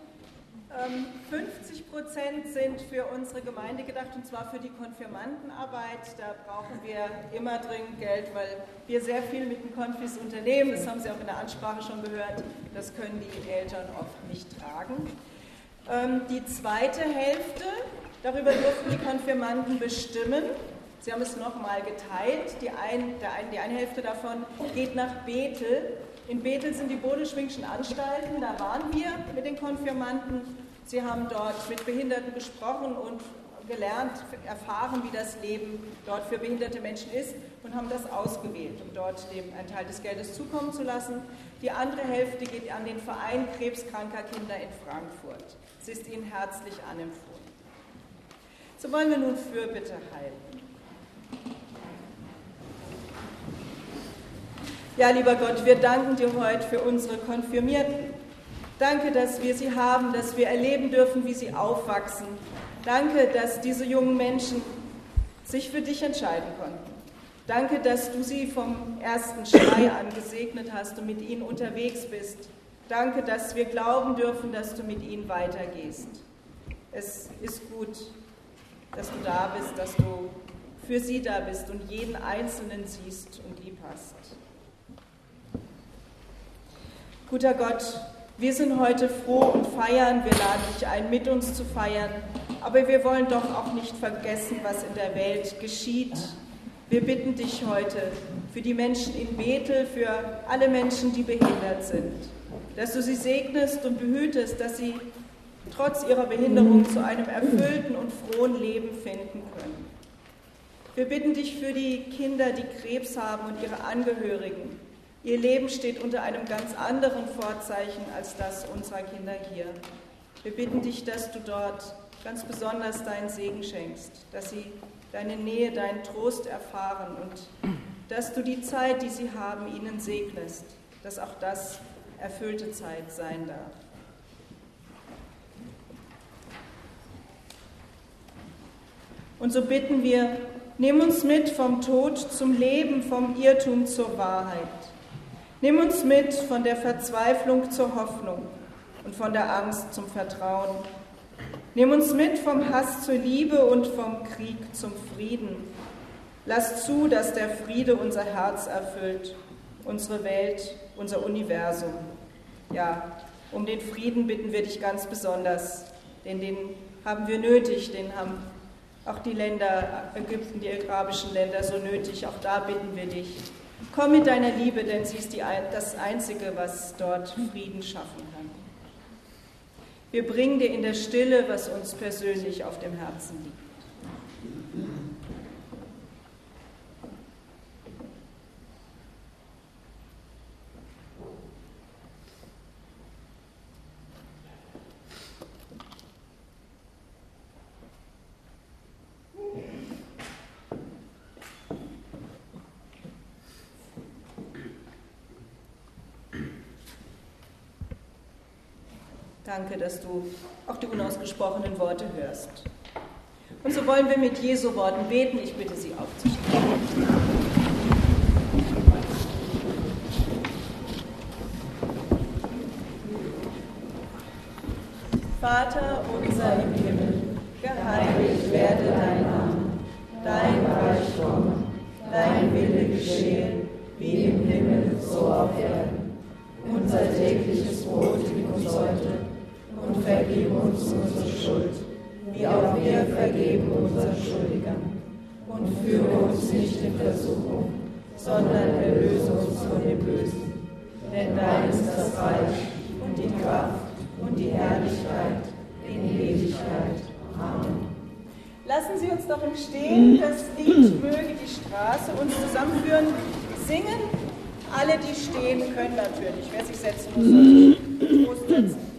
[SPEAKER 6] 50% sind für unsere Gemeinde gedacht, und zwar für die Konfirmandenarbeit. Da brauchen wir immer dringend Geld, weil wir sehr viel mit den Konfis unternehmen. Das haben Sie auch in der Ansprache schon gehört. Das können die Eltern oft nicht tragen. Die zweite Hälfte, darüber durften die Konfirmanden bestimmen. Sie haben es nochmal geteilt. Die eine Hälfte davon geht nach Bethel. In Bethel sind die Bodeschwingschen Anstalten, da waren wir mit den Konfirmanden. Sie haben dort mit Behinderten gesprochen und gelernt, erfahren, wie das Leben dort für behinderte Menschen ist und haben das ausgewählt, um dort dem einen Teil des Geldes zukommen zu lassen. Die andere Hälfte geht an den Verein krebskranker Kinder in Frankfurt. Es ist Ihnen herzlich anempfohlen. So wollen wir nun Fürbitte halten. Ja, lieber Gott, wir danken dir heute für unsere Konfirmierten. Danke, dass wir sie haben, dass wir erleben dürfen, wie sie aufwachsen. Danke, dass diese jungen Menschen sich für dich entscheiden konnten. Danke, dass du sie vom ersten Schrei an gesegnet hast und mit ihnen unterwegs bist. Danke, dass wir glauben dürfen, dass du mit ihnen weitergehst. Es ist gut, dass du da bist, dass du für sie da bist und jeden Einzelnen siehst und lieb hast. Guter Gott, wir sind heute froh und feiern, wir laden dich ein, mit uns zu feiern, aber wir wollen doch auch nicht vergessen, was in der Welt geschieht. Wir bitten dich heute für die Menschen in Bethel, für alle Menschen, die behindert sind, dass du sie segnest und behütest, dass sie trotz ihrer Behinderung zu einem erfüllten und frohen Leben finden können. Wir bitten dich für die Kinder, die Krebs haben und ihre Angehörigen,
[SPEAKER 4] Ihr Leben steht unter einem ganz anderen Vorzeichen als das unserer Kinder hier. Wir bitten dich, dass du dort ganz besonders deinen Segen schenkst, dass sie deine Nähe, deinen Trost erfahren und dass du die Zeit, die sie haben, ihnen segnest, dass auch das erfüllte Zeit sein darf. Und so bitten wir, nimm uns mit vom Tod zum Leben, vom Irrtum zur Wahrheit. Nimm uns mit von der Verzweiflung zur Hoffnung und von der Angst zum Vertrauen. Nimm uns mit vom Hass zur Liebe und vom Krieg zum Frieden. Lass zu, dass der Friede unser Herz erfüllt, unsere Welt, unser Universum. Ja, um den Frieden bitten wir dich ganz besonders, denn den haben wir nötig, den haben auch die Länder, Ägypten, die arabischen Länder so nötig. Auch da bitten wir dich. Komm mit deiner Liebe, denn sie ist das Einzige, was dort Frieden schaffen kann. Wir bringen dir in der Stille, was uns persönlich auf dem Herzen liegt. Danke, dass du auch die unausgesprochenen Worte hörst. Und so wollen wir mit Jesu Worten beten. Ich bitte Sie aufzustehen. Vater unser im Himmel, geheiligt werde dein Name, dein Reich komme, dein Wille geschehe, wie im Himmel, so auf Erden. Unser tägliches Brot gib uns heute und vergib uns unsere Schuld, wie auch wir vergeben unseren Schuldigern. Und führe uns nicht in Versuchung, sondern erlöse uns von dem Bösen. Denn dein ist das Reich und die Kraft und die Herrlichkeit in Ewigkeit. Amen. Lassen Sie uns doch im Stehen das Lied Möge die Straße uns zusammenführen, singen. Alle, die stehen, können natürlich. Wer sich setzen muss, soll sich groß setzen.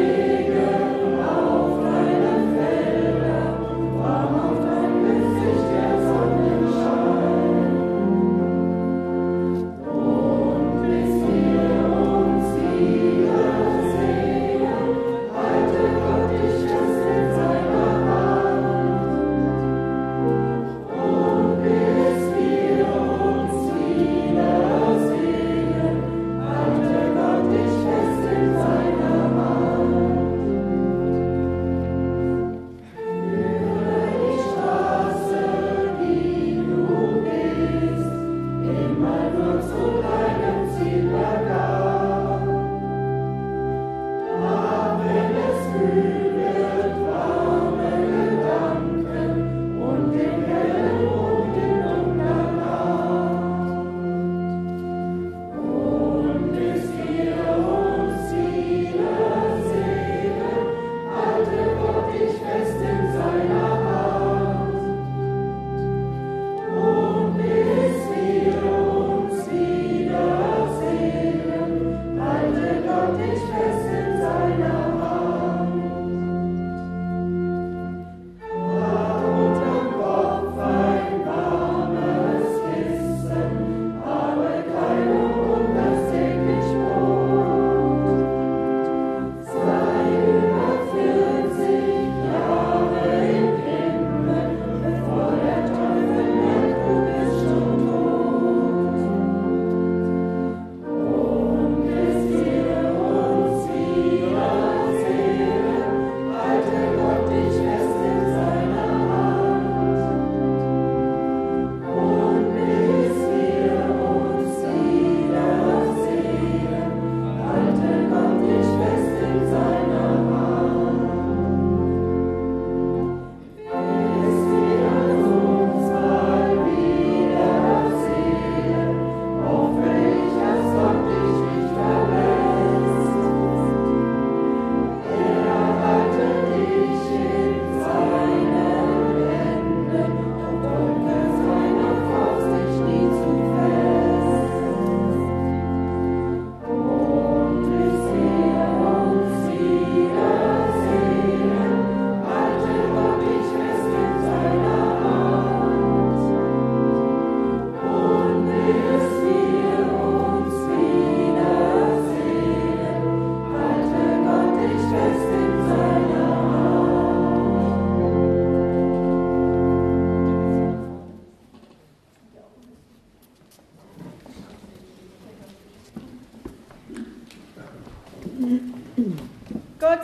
[SPEAKER 5] Auf deine Felder, warm auf dein Gesicht.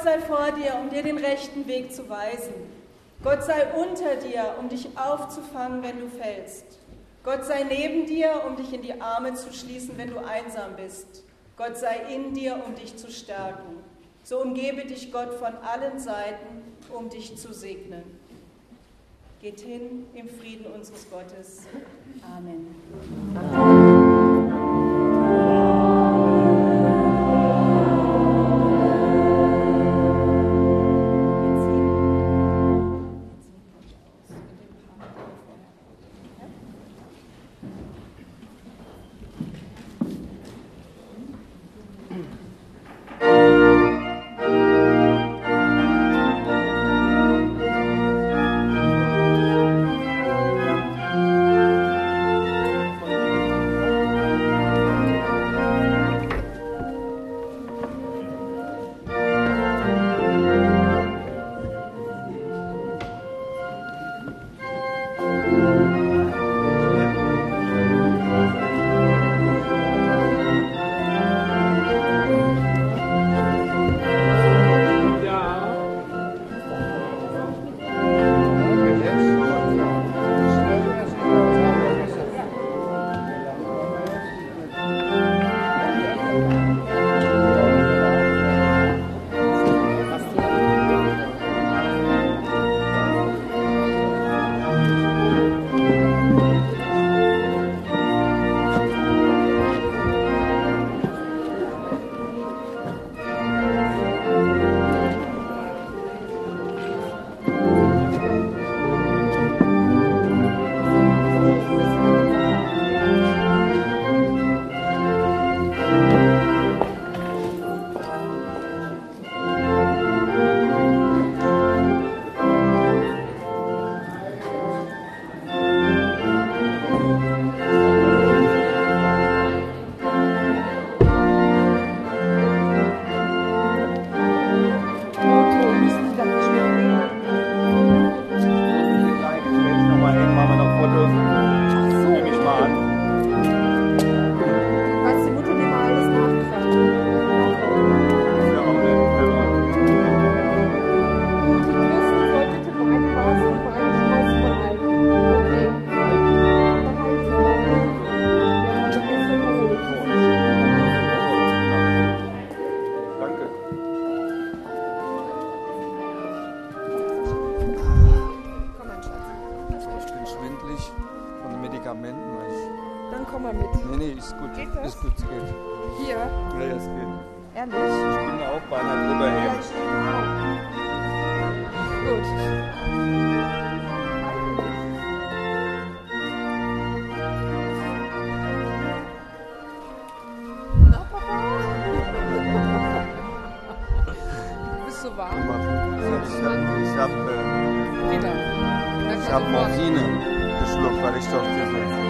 [SPEAKER 6] sei vor dir, um dir den rechten Weg zu weisen. Gott sei unter dir, um dich aufzufangen, wenn du fällst. Gott sei neben dir, um dich in die Arme zu schließen, wenn du einsam bist. Gott sei in dir, um dich zu stärken. So umgebe dich Gott von allen Seiten, um dich zu segnen. Geht hin im Frieden unseres Gottes. Amen.
[SPEAKER 12] Ich habe Morphine geschluckt, weil ich doch diese...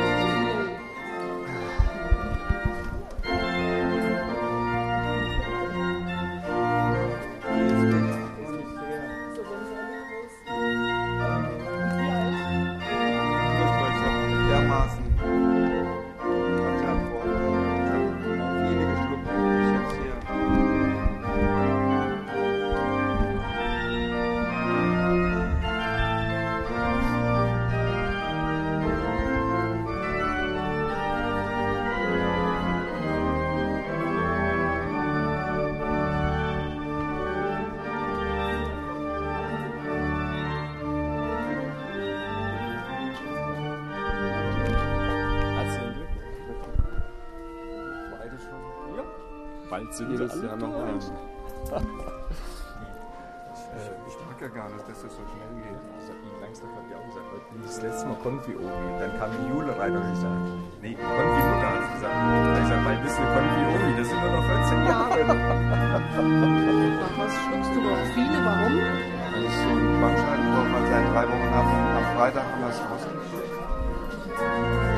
[SPEAKER 13] Bald sind wir alle noch durch. Ich mag ja gar nicht, dass das so schnell geht. Langsam hat ja auch gesagt, das letzte Mal Konfi-Omi. Dann kam die Jule rein und ich sage, nee, Konfi-Mutter hat gesagt. Ich sage, bald bist du Konfi-Omi, das sind nur noch 14 Jahre.
[SPEAKER 1] Was schluckst du Morphine? Warum?
[SPEAKER 12] Weil ich so einen Bandscheibenvorfall seit 3 Wochen habe. Am Freitag haben wir es rausgekriegt.